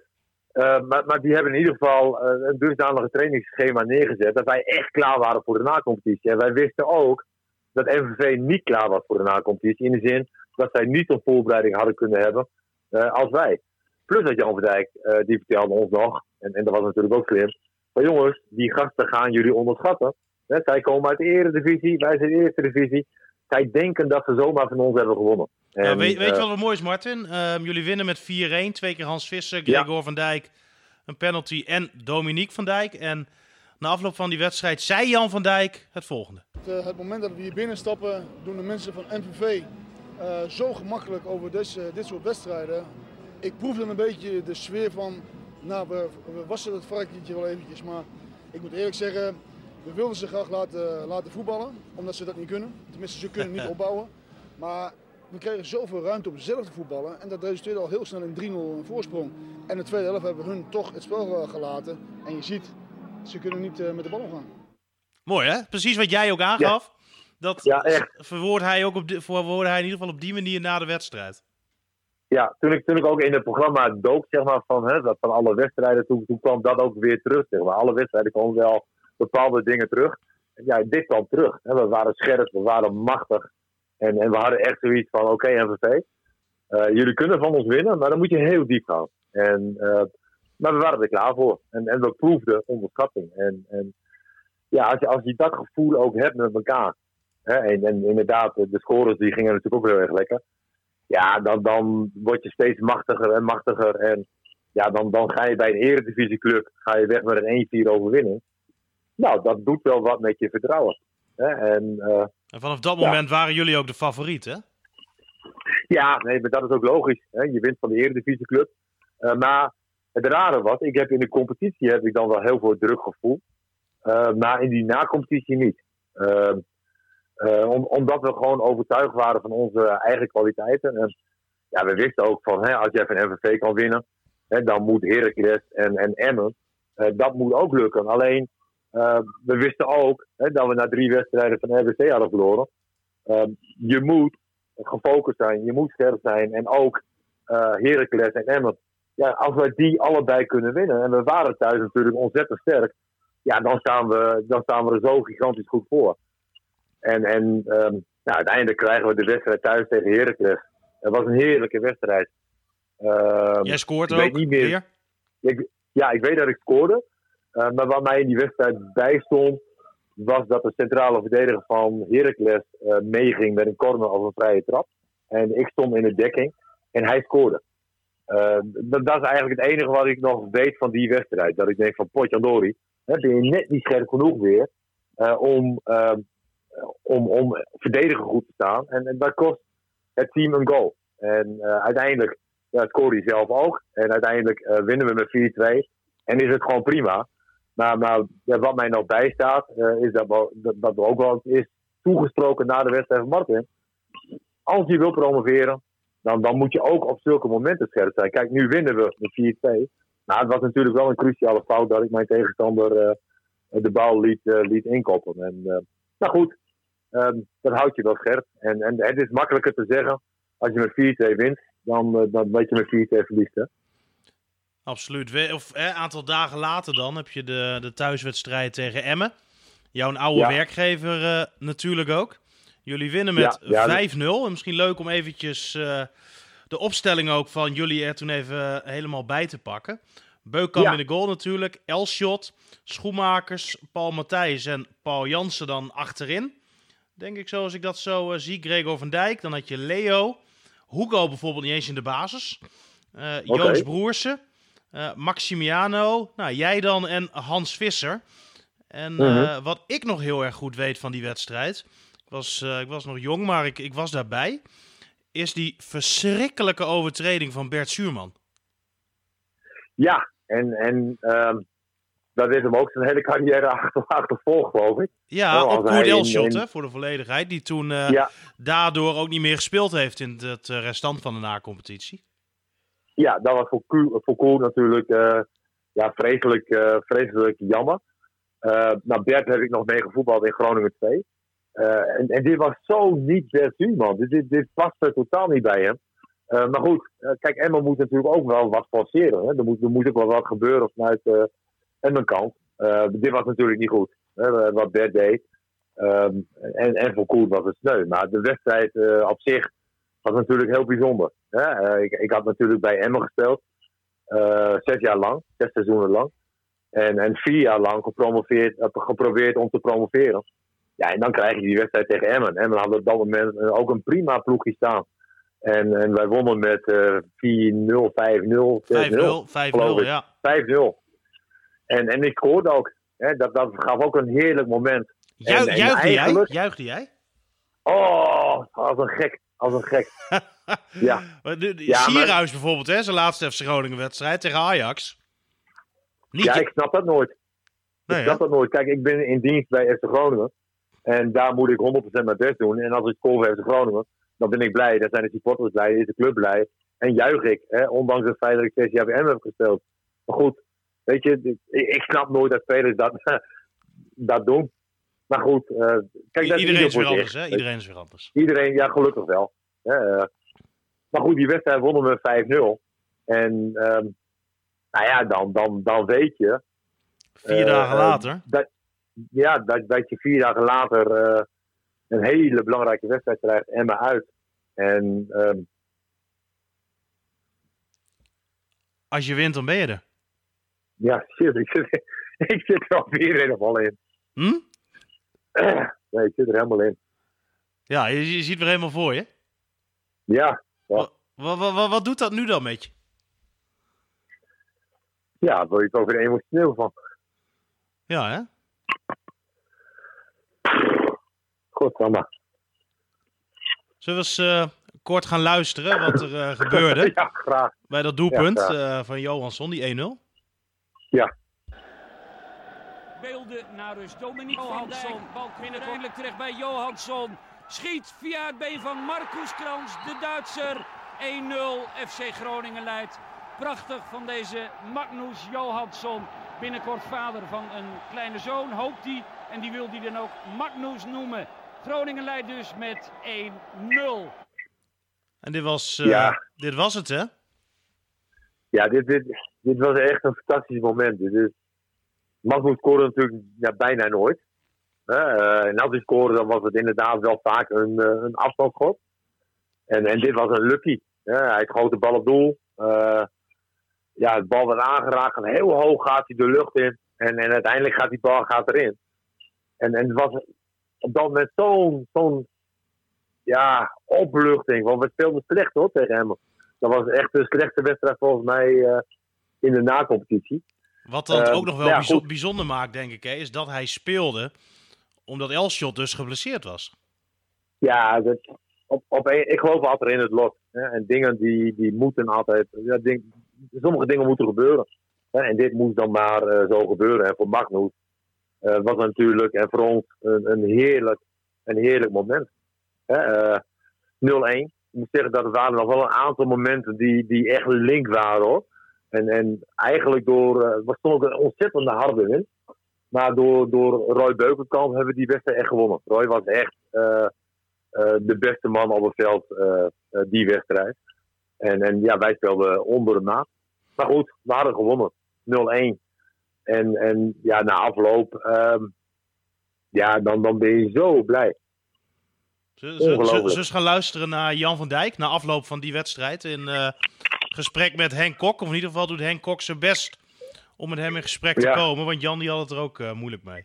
Uh, maar, maar die hebben in ieder geval uh, een dusdanige trainingsschema neergezet dat wij echt klaar waren voor de na-competitie. En wij wisten ook dat M V V niet klaar was voor de na-competitie. In de zin dat zij niet een voorbereiding hadden kunnen hebben uh, als wij. Plus dat Jan van Dijk, uh, die vertelde ons nog, en, en dat was natuurlijk ook slim, maar jongens, die gasten gaan jullie onderschatten. Hè, zij komen uit de eredivisie, wij zijn de eerste divisie. Zij denken dat ze zomaar van ons hebben gewonnen. En, ja, weet, weet je uh, wat wel mooi is, Martin? Uh, jullie winnen met vier-een. Twee keer Hans Visser, Gregor ja. van Dijk, een penalty en Dominique van Dijk. En na afloop van die wedstrijd zei Jan van Dijk het volgende. Het, uh, het moment dat we hier binnenstappen, doen de mensen van M V V uh, zo gemakkelijk over des, uh, dit soort wedstrijden. Ik proef dan een beetje de sfeer van, nou, we, we wassen het varkentje wel eventjes, maar ik moet eerlijk zeggen, we wilden ze graag laten, laten voetballen, omdat ze dat niet kunnen. Tenminste, ze kunnen niet opbouwen. Maar we kregen zoveel ruimte om zelf te voetballen en dat resulteerde al heel snel in drie nul een voorsprong. En de tweede helft hebben we hun toch het spel gelaten en je ziet, ze kunnen niet uh, met de bal omgaan. Mooi hè? Precies wat jij ook aangaf. Ja. Dat ja, verwoordde hij ook op de, verwoordde hij in ieder geval op die manier na de wedstrijd. Ja, toen ik, toen ik ook in het programma dook, zeg maar, van, hè, dat van alle wedstrijden, toen, toen kwam dat ook weer terug. Zeg maar. Alle wedstrijden kwamen wel bepaalde dingen terug. En ja, dit kwam terug. Hè. We waren scherp, we waren machtig. En, en we hadden echt zoiets van, oké okay, M V V, uh, jullie kunnen van ons winnen, maar dan moet je heel diep gaan. En, uh, maar we waren er klaar voor. En, en we proefden onderschatting. En, en ja, als je, als je dat gevoel ook hebt met elkaar. Hè, en, en inderdaad, de scores die gingen natuurlijk ook heel erg lekker. ja, dan, dan word je steeds machtiger en machtiger. En ja, dan, dan ga je bij een eredivisieclub ga je weg met een één vier overwinning. Nou, dat doet wel wat met je vertrouwen. Hè? En, uh, en vanaf dat moment ja. waren jullie ook de favoriet, hè? Ja, nee, maar dat is ook logisch. Hè? Je wint van de eredivisieclub. Uh, maar het rare was, ik heb in de competitie heb ik dan wel heel veel druk gevoeld. Uh, maar in die na-competitie niet. Uh, uh, om, omdat we gewoon overtuigd waren van onze eigen kwaliteiten. En ja, we wisten ook van, hè, als jij van M V V kan winnen, hè, dan moet Heracles en, en Emmen, uh, dat moet ook lukken. Alleen, uh, we wisten ook hè, dat we na drie wedstrijden van R B C hadden verloren. Uh, je moet gefocust zijn, je moet scherp zijn. En ook uh, Heracles en Emmen. Ja, als wij die allebei kunnen winnen, en we waren thuis natuurlijk ontzettend sterk, ja, dan staan we, dan staan we er zo gigantisch goed voor. En, en um, nou, uiteindelijk krijgen we de wedstrijd thuis tegen Heracles. Het was een heerlijke wedstrijd. Uh, Jij scoort ik ook weet niet meer. weer? Ik, ja, ik weet dat ik scoorde. Uh, maar wat mij in die wedstrijd bijstond, was dat de centrale verdediger van Heracles uh, meeging met een corner of een vrije trap. En ik stond in de dekking en hij scoorde. Uh, dat, dat is eigenlijk het enige wat ik nog weet van die wedstrijd. Dat ik denk van potjandori, hè, ben je net niet scherp genoeg weer uh, om, uh, om, om verdedigen goed te staan. En, en dat kost het team een goal. En uh, uiteindelijk ja, scoorde hij zelf ook. En uiteindelijk uh, winnen we met vier twee. En is het gewoon prima. Maar, maar ja, wat mij nog bijstaat, uh, is dat, we, dat, dat we ook wel is toegesproken na de wedstrijd van Martin. Als je wil promoveren, dan, dan moet je ook op zulke momenten scherp zijn. Kijk, nu winnen we met vier twee. Nou, het was natuurlijk wel een cruciale fout dat ik mijn tegenstander uh, de bal liet, uh, liet inkoppen. En, uh, nou goed, um, dat houdt je wel scherp. En, en het is makkelijker te zeggen, als je met vier twee wint, dan, uh, dan weet je met vier twee verliest. Hè? Absoluut. Of een aantal dagen later dan heb je de, de thuiswedstrijd tegen Emmen. Jouw oude ja. werkgever uh, natuurlijk ook. Jullie winnen met ja, ja, vijf nul. En misschien leuk om eventjes uh, de opstelling ook van jullie er toen even uh, helemaal bij te pakken. Beukkamp ja. in de goal natuurlijk. Elshot, Schoenmakers, Paul Matthijs en Paul Jansen dan achterin. Denk ik zoals ik dat zo uh, zie. Gregor van Dijk. Dan had je Leo. Hugo bijvoorbeeld niet eens in de basis. Uh, okay. Joost Broersen. Uh, Maximiano. Nou, jij dan en Hans Visser. En uh, uh-huh. wat ik nog heel erg goed weet van die wedstrijd... Ik was, uh, ik was nog jong, maar ik, ik was daarbij. Is die verschrikkelijke overtreding van Bert Schuurman. Ja, en, en uh, dat is hem ook zijn hele carrière achter, achtervolgd, geloof ik. Ja, op Koert Elshot, hè, voor de volledigheid. Die toen uh, ja. daardoor ook niet meer gespeeld heeft in het uh, restant van de na-competitie. Ja, dat was voor, Q, voor Koert natuurlijk uh, ja, vreselijk, uh, vreselijk jammer. Uh, nou, Bert heb ik nog mee gevoetbald in Groningen twee. Uh, en, en dit was zo niet Bert Schuurman. Dit, dit, dit paste totaal niet bij hem. Uh, maar goed, uh, kijk, Emmen moet natuurlijk ook wel wat forceren. Hè? Er, moet, er moet ook wel wat gebeuren vanuit uh, Emmen kant. Uh, dit was natuurlijk niet goed, hè, wat Bert deed. Um, en, en voor Koert was het sneu. Maar de wedstrijd uh, op zich was natuurlijk heel bijzonder. Hè? Uh, ik, ik had natuurlijk bij Emmen gespeeld. Uh, zes jaar lang, zes seizoenen lang. En, en vier jaar lang gepromoveerd, uh, geprobeerd om te promoveren. Ja, en dan krijg je die wedstrijd tegen Emmen. Emmen had op dat moment ook een prima ploegje staan. En, en wij wonnen met uh, vier nul, vijf nul, zes nul. vijf nul, ja. vijf nul. En, en ik scoorde ook. Hè, dat, dat gaf ook een heerlijk moment. Ju- en, en juichte eigenlijk... jij? Juichte jij? Oh, als een gek. Als een gek. ja. ja Sierhuis maar... bijvoorbeeld, hè, zijn laatste F C Groningen wedstrijd tegen Ajax. Niet ja, je... ik snap dat nooit. Nee, ik snap ja? dat nooit. Kijk, ik ben in dienst bij F C Groningen. En daar moet ik honderd procent mijn best doen. En als ik score voor F C Groningen, dan ben ik blij. Dan zijn de supporters blij, is de club blij. En juich ik, hè, ondanks het feit dat ik zes jaar bij M heb gespeeld. Maar goed, weet je, ik snap nooit dat spelers dat, dat doen. Maar goed, uh, kijk, dat iedereen is weer zich, anders, hè? Iedereen is weer anders. Iedereen, ja, gelukkig wel. Ja, uh, maar goed, die wedstrijd wonnen we vijf nul. En um, nou ja, dan, dan, dan weet je... Vier uh, dagen later? Uh, dat, ja, dat, dat je vier dagen later uh, een hele belangrijke wedstrijd krijgt, Emmen uit. En... Um, als je wint, dan ben je er. Ja, shit, ik zit, ik zit er alweer helemaal in. Hm? Nee, ik zit er helemaal in. Ja, je, je ziet er helemaal voor je. Ja, Ja. Wat, wat, wat, wat doet dat nu dan met je? Ja, daar word je toch weer emotioneel van. Ja, hè? Godsamme. Zullen we eens uh, kort gaan luisteren wat er uh, gebeurde? Ja, graag. Bij dat doelpunt ja, uh, van Johansson, die één nul. Ja. Beelden naar rust. Dominique Johansson. Bal uiteindelijk terecht bij Johansson. Schiet via het been van Marcus Krans, de Duitser. één nul. F C Groningen leidt. Prachtig van deze Magnus Johansson. Binnenkort vader van een kleine zoon, hoopt hij. En die wil hij dan ook Magnus noemen. Groningen leidt dus met één nul. En dit was, uh, ja. dit was het, hè? Ja, dit, dit, dit was echt een fantastisch moment. Dit is... Magnus scoorde natuurlijk ja, bijna nooit. Uh, en als hij scoorde, dan was het inderdaad wel vaak een, uh, een afstandsschot. En, en dit was een lucky. Uh, hij schoot de bal op doel. Uh, ja, de bal werd aangeraakt. En heel hoog gaat hij de lucht in. En, en uiteindelijk gaat die bal gaat erin. En, en het was op dat moment zo'n, zo'n ja, opluchting. Want we speelden slecht hoor, tegen hem. Dat was echt de slechtste wedstrijd volgens mij uh, in de nacompetitie. Wat dan uh, ook nog wel ja, bijzonder, bijzonder maakt, denk ik, hè, is dat hij speelde omdat Elshot dus geblesseerd was. Ja, dat, op, op een, ik geloof altijd in het lot. Hè, en dingen die, die moeten altijd... Ja, ding, sommige dingen moeten gebeuren. Hè, en dit moest dan maar uh, zo gebeuren. En voor Magnus uh, was natuurlijk en voor ons een, een, heerlijk, een heerlijk moment. Hè, uh, nul-één. Ik moet zeggen dat er waren nog wel een aantal momenten die, die echt link waren hoor. En, en eigenlijk door, uh, was stond een ontzettende harde win. Maar door, door Roy Beukenkamp hebben we die wedstrijd echt gewonnen. Roy was echt uh, uh, de beste man op het veld uh, uh, die wedstrijd. En, en ja, wij speelden onder de maat. Maar goed, we hadden gewonnen. nul-één. En, en ja, na afloop, um, ja, dan, dan ben je zo blij. Zullen we eens gaan luisteren naar Jan van Dijk na afloop van die wedstrijd in uh, gesprek met Henk Kok. Of in ieder geval doet Henk Kok zijn best om met hem in gesprek te ja. komen. Want Jan die had het er ook uh, moeilijk mee.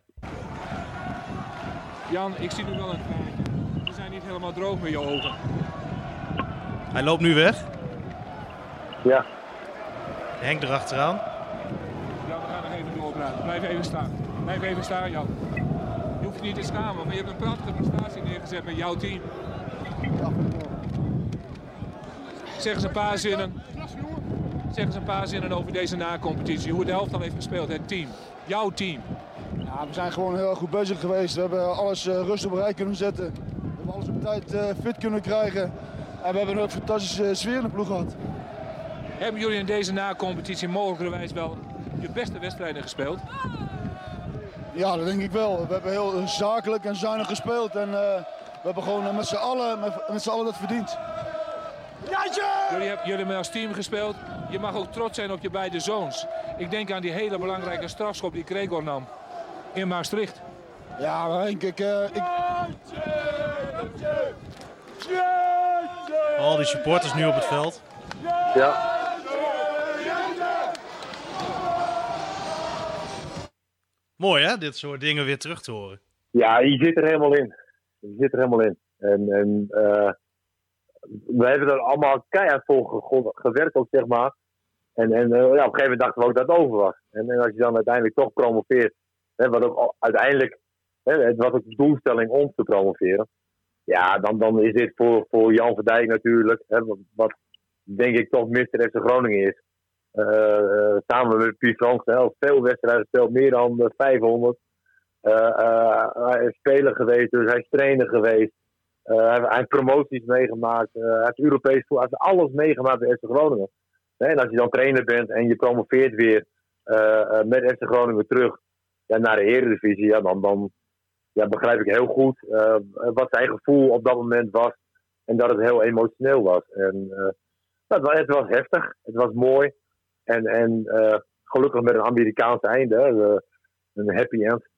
Jan, ik zie nu wel een traantje. Ze zijn niet helemaal droog met je ogen. Hij loopt nu weg. Ja. Henk erachteraan. Ja, we gaan nog even doorpraten. Blijf even staan. Blijf even staan, Jan. Je hoeft je niet te schamen, maar je hebt een prachtige prestatie neergezet met jouw team. Zeg eens een paar zinnen. Zeg eens een paar zinnen over deze na-competitie. Hoe het elftal heeft gespeeld, het team. Jouw team. Ja, we zijn gewoon heel erg goed bezig geweest. We hebben alles uh, rustig op rij kunnen zetten. We hebben alles op tijd uh, fit kunnen krijgen. En we hebben een fantastische sfeer in de ploeg gehad. Hebben jullie in deze na-competitie mogelijkerwijs wel je beste wedstrijden gespeeld? Ja, dat denk ik wel. We hebben heel zakelijk en zuinig gespeeld. En uh, we hebben gewoon met z'n allen, met, met z'n allen dat verdiend. Jullie hebben, jullie hebben als team gespeeld. Je mag ook trots zijn op je beide zoons. Ik denk aan die hele belangrijke strafschop die Gregor nam in Maastricht. Ja, maar Henk, ik... Uh, ik... Al die supporters nu op het veld. Ja. Mooi hè, dit soort dingen weer terug te horen. Ja, je zit er helemaal in. Je zit er helemaal in. En, en uh, we hebben er allemaal keihard voor ge- gewerkt ook, zeg maar. En, en uh, ja, op een gegeven moment dachten we ook dat het over was. En, en als je dan uiteindelijk toch promoveert, hè, wat ook uiteindelijk, hè, het was ook de doelstelling om te promoveren. Ja, dan, dan is dit voor, voor Jan van Dijk natuurlijk, hè, wat, wat denk ik toch mister F C Groningen is. Uh, uh, samen met Piet Frans, hè, veel wedstrijden gespeeld, meer dan uh, vijfhonderd. Uh, uh, hij is speler geweest, dus hij is trainer geweest. Uh, hij, hij heeft promoties meegemaakt, uh, hij heeft Europees voetbal, hij heeft alles meegemaakt bij F C Groningen. Nee, en als je dan trainer bent en je promoveert weer uh, uh, met F C Groningen terug ja, naar de Eredivisie, ja, dan, dan ja, begrijp ik heel goed uh, wat zijn gevoel op dat moment was. En dat het heel emotioneel was. En, uh, het, was het was heftig, het was mooi. En, en uh, gelukkig met een Amerikaans einde, uh, een happy end.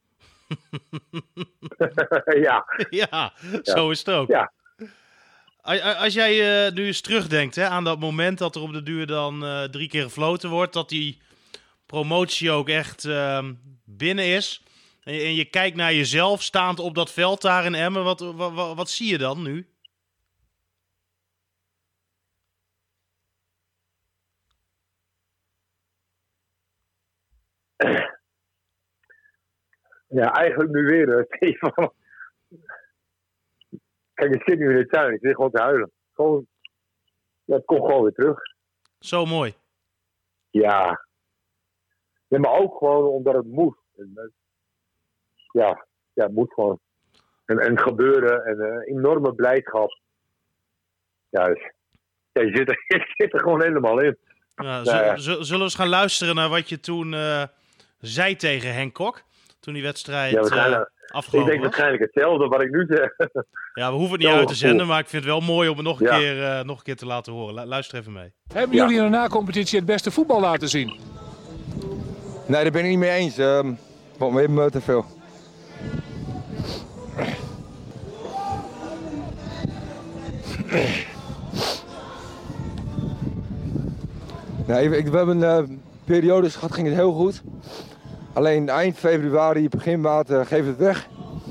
ja. ja, zo is het ook. Ja. Als jij uh, nu eens terugdenkt hè, aan dat moment dat er op de duur dan uh, drie keer gefloten wordt, dat die promotie ook echt uh, binnen is, en je, en je kijkt naar jezelf staand op dat veld daar in Emmen, wat, wat, wat, wat zie je dan nu? Ja, eigenlijk nu weer. Uh, Stefan. Kijk, ik zit nu in de tuin. Ik zit gewoon te huilen. Gewoon, ja, het komt gewoon weer terug. Zo mooi. Ja. Ja, maar ook gewoon omdat het moet. En, ja, ja, het moet gewoon. En, en gebeuren en uh, enorme blijdschap. Ja, dus, ja je, zit er, je zit er gewoon helemaal in. Ja, z- ja. z- zullen we eens gaan luisteren naar wat je toen uh, zei tegen Henk Kok? Toen die wedstrijd ja, uh, afgelopen Ik denk was. waarschijnlijk hetzelfde wat ik nu zeg. Ja, we hoeven het niet uit te zenden, maar ik vind het wel mooi om het nog een, ja. keer, uh, nog een keer te laten horen. Luister even mee. Hebben jullie ja. in de na-competitie het beste voetbal laten zien? Nee, daar ben ik niet mee eens. Um, want we hebben te veel. Nee, ik, we hebben uh, periodes gehad, ging het heel goed. Alleen eind februari, begin maart uh, geeft het weg.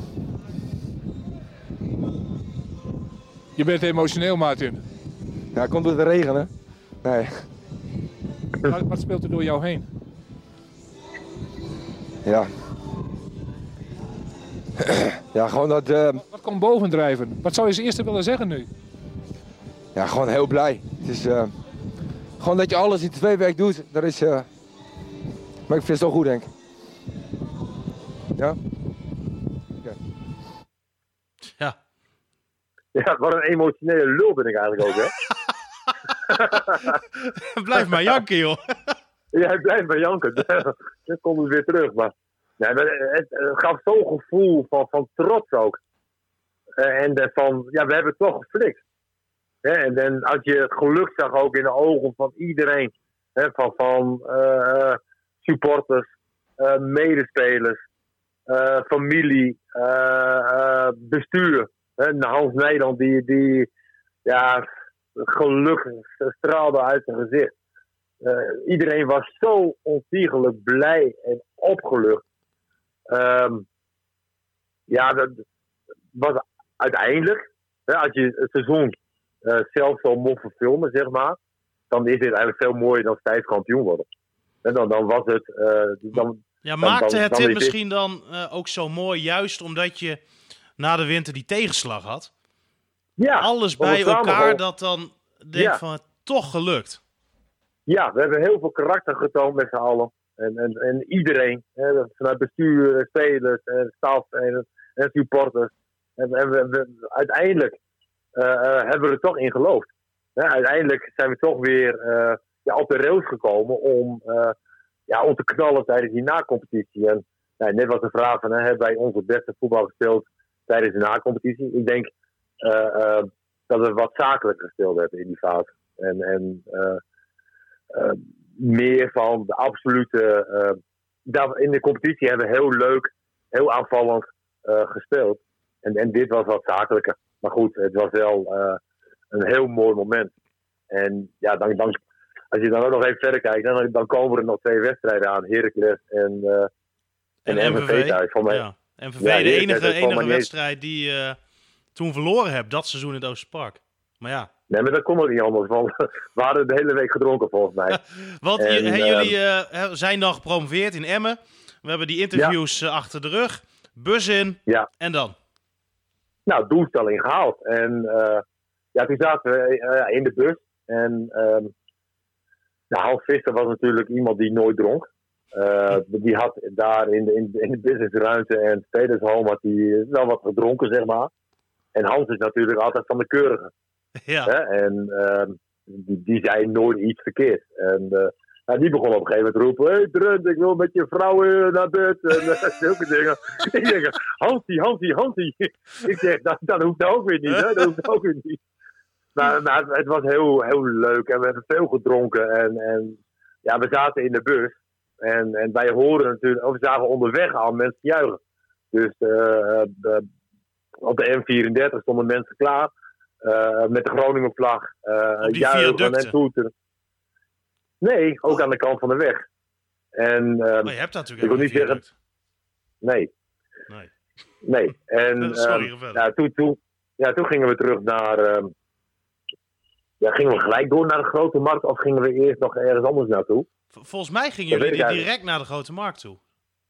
Je bent emotioneel, Martin. Ja, komt het weer regenen? Nee. Wat, wat speelt er door jou heen? Ja. Ja, gewoon dat... Uh... Wat, wat komt bovendrijven? Wat zou je als eerste willen zeggen nu? Ja, gewoon heel blij. Het is uh... gewoon dat je alles in twee weken doet. Dat is... Uh... Maar ik vind het zo goed, denk ik. Ja? Okay. Ja. Ja, wat een emotionele lul ben ik eigenlijk ook, hè? Blijf maar janken, joh. Ja, ik blijf maar janken. Dan komt het weer terug. Maar, ja, het, het, het gaf zo'n gevoel van, van trots ook. Uh, en de, van, ja, we hebben het toch geflikt. Ja, en dan als je het geluk zag ook in de ogen van iedereen. Hè, van van uh, supporters, uh, medespelers, uh, familie, uh, uh, bestuur. Hè, Hans Nijland die, die ja, gelukkig straalde uit zijn gezicht. Uh, iedereen was zo ontiegelijk blij en opgelucht. Um, ja, dat was uiteindelijk, hè, als je het seizoen uh, zelf zo mocht verfilmen, zeg maar, dan is dit eigenlijk veel mooier dan steeds kampioen worden. En dan, dan was het... Uh, dan, ja, maakte dan, het dan dit dit misschien dan uh, ook zo mooi, juist omdat je na de winter die tegenslag had? Ja. Alles bij elkaar dat dan denk ja. van, toch gelukt. Ja, we hebben heel veel karakter getoond met z'n allen. En, en, en iedereen, hè, vanuit bestuur, spelers, en staf en, en supporters. En, en we, we, uiteindelijk uh, uh, hebben we er toch in geloofd. Ja, uiteindelijk zijn we toch weer uh, ja, op de rails gekomen om, uh, ja, om te knallen tijdens die na-competitie. En nou, net was de vraag van, hè, hebben wij ons het beste voetbal gespeeld tijdens de na-competitie? Ik denk uh, uh, dat we wat zakelijker gespeeld hebben in die fase. En... en uh, Uh, meer van de absolute... Uh, daar, in de competitie hebben we heel leuk, heel aanvallend uh, gespeeld. En, en dit was wat zakelijker. Maar goed, het was wel uh, een heel mooi moment. En ja, dan, dan, als je dan ook nog even verder kijkt, dan, dan komen er nog twee wedstrijden aan. Heracles en, uh, en, en M V V thuis. Van mij. Ja, M V V, ja, de enige, enige wedstrijd die je uh, toen verloren hebt, dat seizoen in het Oosterpark. Maar ja... Nee, maar dat kon ook niet anders, want we hadden de hele week gedronken volgens mij. Want en, je, jullie uh, zijn dan gepromoveerd in Emmen. We hebben die interviews ja. uh, achter de rug. Bus in. Ja. En dan? Nou, doelstelling gehaald. En uh, ja, toen zaten we uh, in de bus. En um, nou, Hans Visser was natuurlijk iemand die nooit dronk. Uh, die had daar in de, in, in de businessruimte en spelershome had hij wel wat gedronken, zeg maar. En Hans is natuurlijk altijd van de keurige. Ja. Hè? En uh, die, die zei nooit iets verkeerd. En uh, nou, die begon op een gegeven moment te roepen: hé hey, Drent, ik wil met je vrouw uh, naar bed. En uh, zulke dingen. Ik denk: Hansie, Hansie, Hansie. Ik zeg: dat, dat hoeft ook weer niet. Hè? Dat hoeft ook weer niet. Maar, maar het, het was heel, heel leuk. En we hebben veel gedronken. En, en ja, we zaten in de bus. En, en wij horen natuurlijk, of we zagen onderweg al mensen juichen. Dus uh, uh, op de M vierendertig stonden mensen klaar. Uh, met de Groningen-vlag, uh, juichen en toeteren. Nee, ook aan de kant van de weg. En, um, oh, je hebt natuurlijk ik wil niet zeggen... Nee. Nee. Nee. En Sorry, um, ja, toen, toen, ja, toen gingen we terug naar... Um, ja, gingen we gelijk door naar de Grote Markt of gingen we eerst nog ergens anders naartoe? Volgens mij gingen jullie direct naar de Grote Markt toe.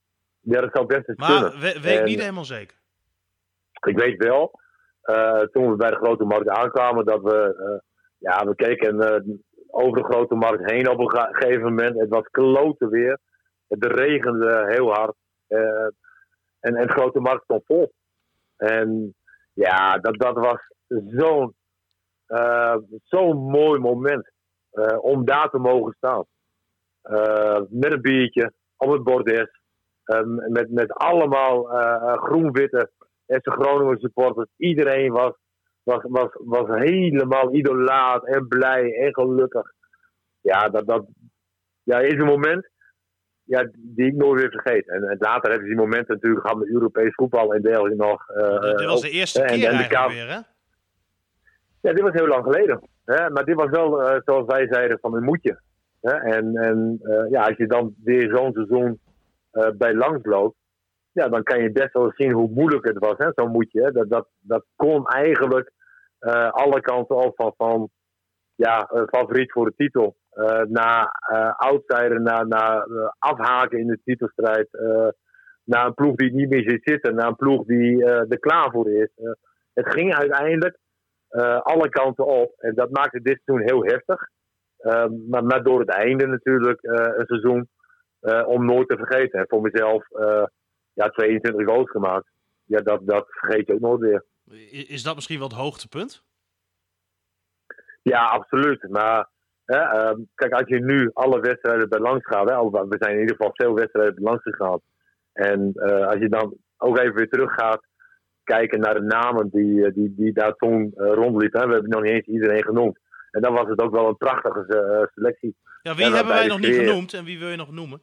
Ja, dat zou best eens maar kunnen. Maar we, weet ik en, niet helemaal zeker. Ik weet wel, uh, toen we bij de grote markt aankwamen, dat we, uh, ja, we keken uh, over de grote markt heen op een gegeven moment. Het was klote weer. Het regende heel hard. Uh, en, en de grote markt stond vol. En ja, dat, dat was zo'n, uh, zo'n mooi moment uh, om daar te mogen staan. Uh, met een biertje, op het bordes. Uh, met, met allemaal uh, groen-witte F C Groningen supporters. Iedereen was, was, was, was helemaal idolaat en blij en gelukkig. Ja, dat, dat ja, is een moment ja, die ik nooit weer vergeet. En, en later hebben ze die momenten natuurlijk gehad met Europees voetbal en dergelijke nog. Uh, dit was de eerste uh, keer en, en eigenlijk K- weer, hè? Ja, dit was heel lang geleden. Hè? Maar dit was wel, uh, zoals wij zeiden, van een moedje. Hè? En, en uh, ja, als je dan weer zo'n seizoen uh, bij langs loopt, ja, dan kan je best wel zien hoe moeilijk het was, hè? Zo'n moedje. Hè? Dat, dat, dat kon eigenlijk uh, alle kanten op van, van ja, uh, favoriet voor de titel. Uh, naar uh, outsider, naar, naar uh, afhaken in de titelstrijd. Uh, naar een ploeg die niet meer zit zitten. Naar een ploeg die uh, er klaar voor is. Uh, het ging uiteindelijk uh, alle kanten op. En dat maakte dit seizoen heel heftig. Uh, maar, maar door het einde natuurlijk uh, een seizoen uh, om nooit te vergeten. En voor mezelf uh, ja, tweeëntwintig goals gemaakt. Ja, dat, dat vergeet je ook nooit weer. Is dat misschien wel het hoogtepunt? Ja, absoluut. Maar hè, um, kijk, als je nu alle wedstrijden bij langs gaat, hè, we zijn in ieder geval veel wedstrijden bij langs gegaan. En uh, als je dan ook even weer terug gaat kijken naar de namen die, die, die daar toen uh, rondliepen. Hè. We hebben nog niet eens iedereen genoemd. En dan was het ook wel een prachtige uh, selectie. Ja, wie en hebben wij nog sfeer... niet genoemd en wie wil je nog noemen?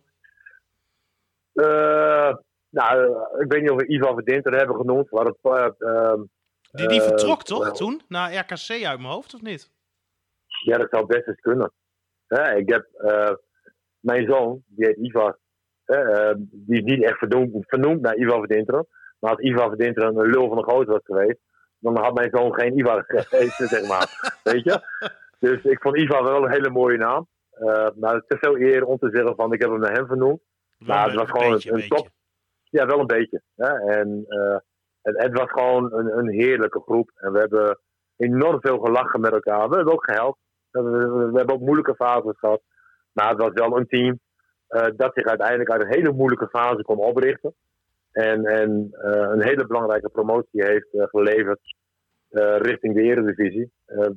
Uh, nou, uh, ik weet niet of we Ivan Verdinter hebben genoemd. Waar het, uh, uh, die, die vertrok uh, toch uh, toen? Naar R K C uit mijn hoofd, of niet? Ja, dat zou best eens kunnen. Ja, ik heb uh, mijn zoon, die heet Ivan. Uh, die is niet echt vernoemd, vernoemd naar Ivan Verdinteren. Maar als Ivan Verdinteren een lul van de goot was geweest, dan had mijn zoon geen Ivan gegeven, zeg maar. Weet je? Dus ik vond Ivan wel een hele mooie naam. Uh, maar te veel eer om te zeggen van ik heb hem naar hem vernoemd. Wel Maar een het was gewoon beetje, een, een top. beetje. Ja, wel een beetje. Hè? En uh, het, het was gewoon een, een heerlijke groep. En we hebben enorm veel gelachen met elkaar. We hebben ook gehelpt. We, we, we hebben ook moeilijke fases gehad. Maar het was wel een team uh, dat zich uiteindelijk uit een hele moeilijke fase kon oprichten. En, en uh, een hele belangrijke promotie heeft uh, geleverd uh, richting de Eredivisie. Uh,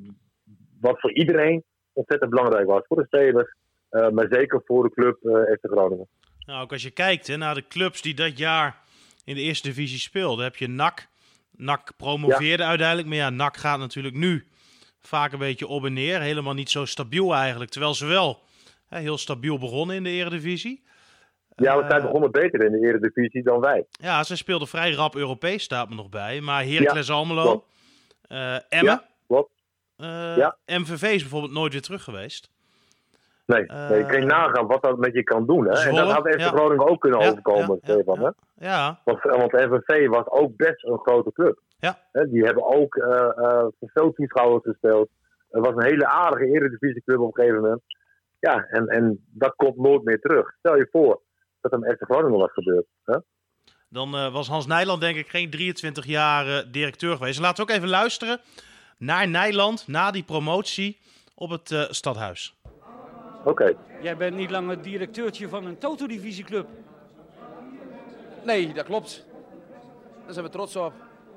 wat voor iedereen ontzettend belangrijk was. Voor de spelers, uh, maar zeker voor de club uh, F C Groningen. Nou, ook als je kijkt hè, naar de clubs die dat jaar in de eerste divisie speelden, heb je N A C. N A C promoveerde ja. uiteindelijk, maar ja, N A C gaat natuurlijk nu vaak een beetje op en neer. Helemaal niet zo stabiel eigenlijk, terwijl ze wel hè, heel stabiel begonnen in de Eredivisie. Ja, we zijn begonnen beter in de Eredivisie dan wij. Ja, ze speelden vrij rap Europees, staat me nog bij. Maar Heracles ja, Almelo, uh, Emmen, ja, klopt. Uh, ja. M V V is bijvoorbeeld nooit weer terug geweest. Nee, uh, nee, je kan je nagaan wat dat met je kan doen. Hè? Zwolle, en dat had F C ja. Groningen ook kunnen ja, overkomen. Ja, ja, van, ja, hè? ja. Want, want M V V was ook best een grote club. Ja. Hè? Die hebben ook uh, uh, voor veel toeschouwers gespeeld. Het was een hele aardige Eredivisieclub op een gegeven moment. Ja, en, en dat komt nooit meer terug. Stel je voor dat er met F C Groningen was gebeurd. Hè? Dan uh, was Hans Nijland denk ik geen drieëntwintig jaar uh, directeur geweest. En laten we ook even luisteren naar Nijland na die promotie op het uh, stadhuis. Oké. Okay. Jij bent niet langer directeurtje van een Toto-divisieclub. Nee, dat klopt. Daar zijn we trots op.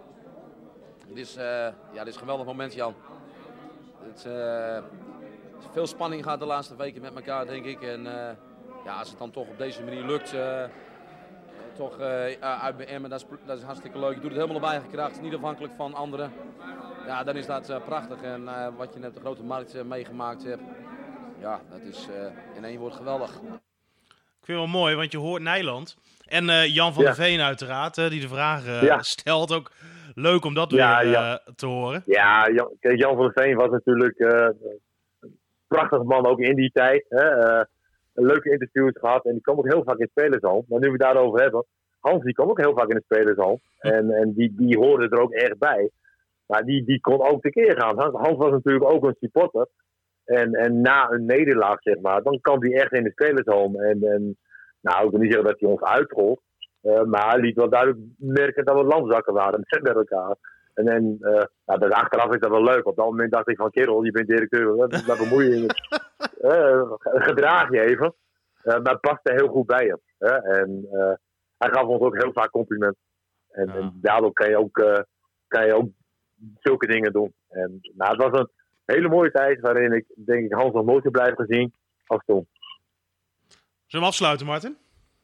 Dit is, uh, ja, dit is een geweldig moment, Jan. Het, uh, veel spanning gaat de laatste weken met elkaar, denk ik. En uh, ja, als het dan toch op deze manier lukt, uh, toch uh, uit bij Emmen, dat is, dat is hartstikke leuk. Je doet het helemaal op eigen kracht, niet afhankelijk van anderen. Ja, dan is dat uh, prachtig. En uh, wat je net op de grote markt uh, meegemaakt hebt, ja, dat is uh, in één woord geweldig. Ik vind het wel mooi, want je hoort Nijland. En uh, Jan van ja. der Veen uiteraard, uh, die de vraag uh, ja. stelt. Ook leuk om dat ja, weer uh, ja. te horen. Ja, Jan, Jan van der Veen was natuurlijk uh, een prachtig man ook in die tijd. Hè? Uh, leuke interviews gehad en die kwam ook heel vaak in het spelershal. Maar nu we het daarover hebben, Hans die kwam ook heel vaak in het spelershal. Hm. En, en die, die hoorde er ook echt bij. Maar die, die kon ook tekeer gaan. Hans was natuurlijk ook een supporter. En, en na een nederlaag, zeg maar, dan kan hij echt in de spelershal. En, en nou, ik wil niet zeggen dat hij ons uitrolt. Uh, maar hij liet wel duidelijk merken dat we landzakken waren. Met met elkaar. En, en uh, nou, dus achteraf is dat wel leuk. Op dat moment dacht ik van, kerel, je bent directeur. Daar bemoei je uh, gedraag je even. Uh, maar het paste heel goed bij hem. Uh, en uh, hij gaf ons ook heel vaak complimenten. En, ja. en daardoor kan je, ook, uh, kan je ook zulke dingen doen. En nou, het was een hele mooie tijd waarin ik denk ik Hans nog nooit heb blijven gezien als toen. Zullen we hem afsluiten, Martin?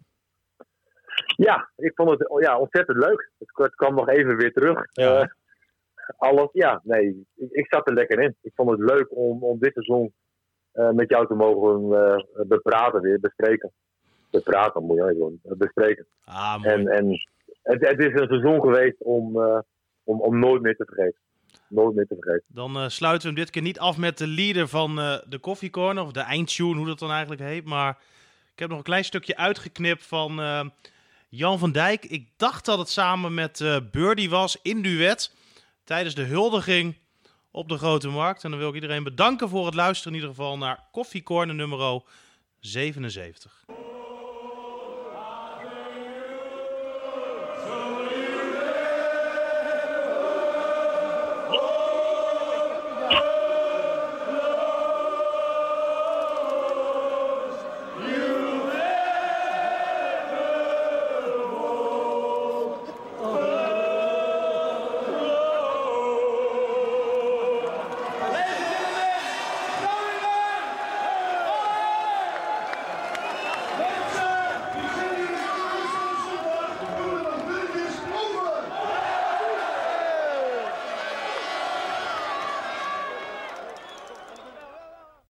Ja, ik vond het ja, ontzettend leuk. Het, het kwam nog even weer terug. Ja. Uh, alles, ja, nee, ik, ik zat er lekker in. Ik vond het leuk om, om dit seizoen uh, met jou te mogen uh, bepraten weer, bespreken. Bepraten moet je eigenlijk doen, bespreken. Ah, mooi. En, en het, het is een seizoen geweest om, uh, om, om nooit meer te vergeten. Nooit meer te vergeten. Dan uh, sluiten we hem dit keer niet af met de leader van uh, de Coffee Corner, of de eindtune, hoe dat dan eigenlijk heet. Maar ik heb nog een klein stukje uitgeknipt van uh, Jan van Dijk. Ik dacht dat het samen met uh, Birdie was in duet tijdens de huldiging op de Grote Markt. En dan wil ik iedereen bedanken voor het luisteren in ieder geval naar Coffee Corner nummer zevenenzeventig.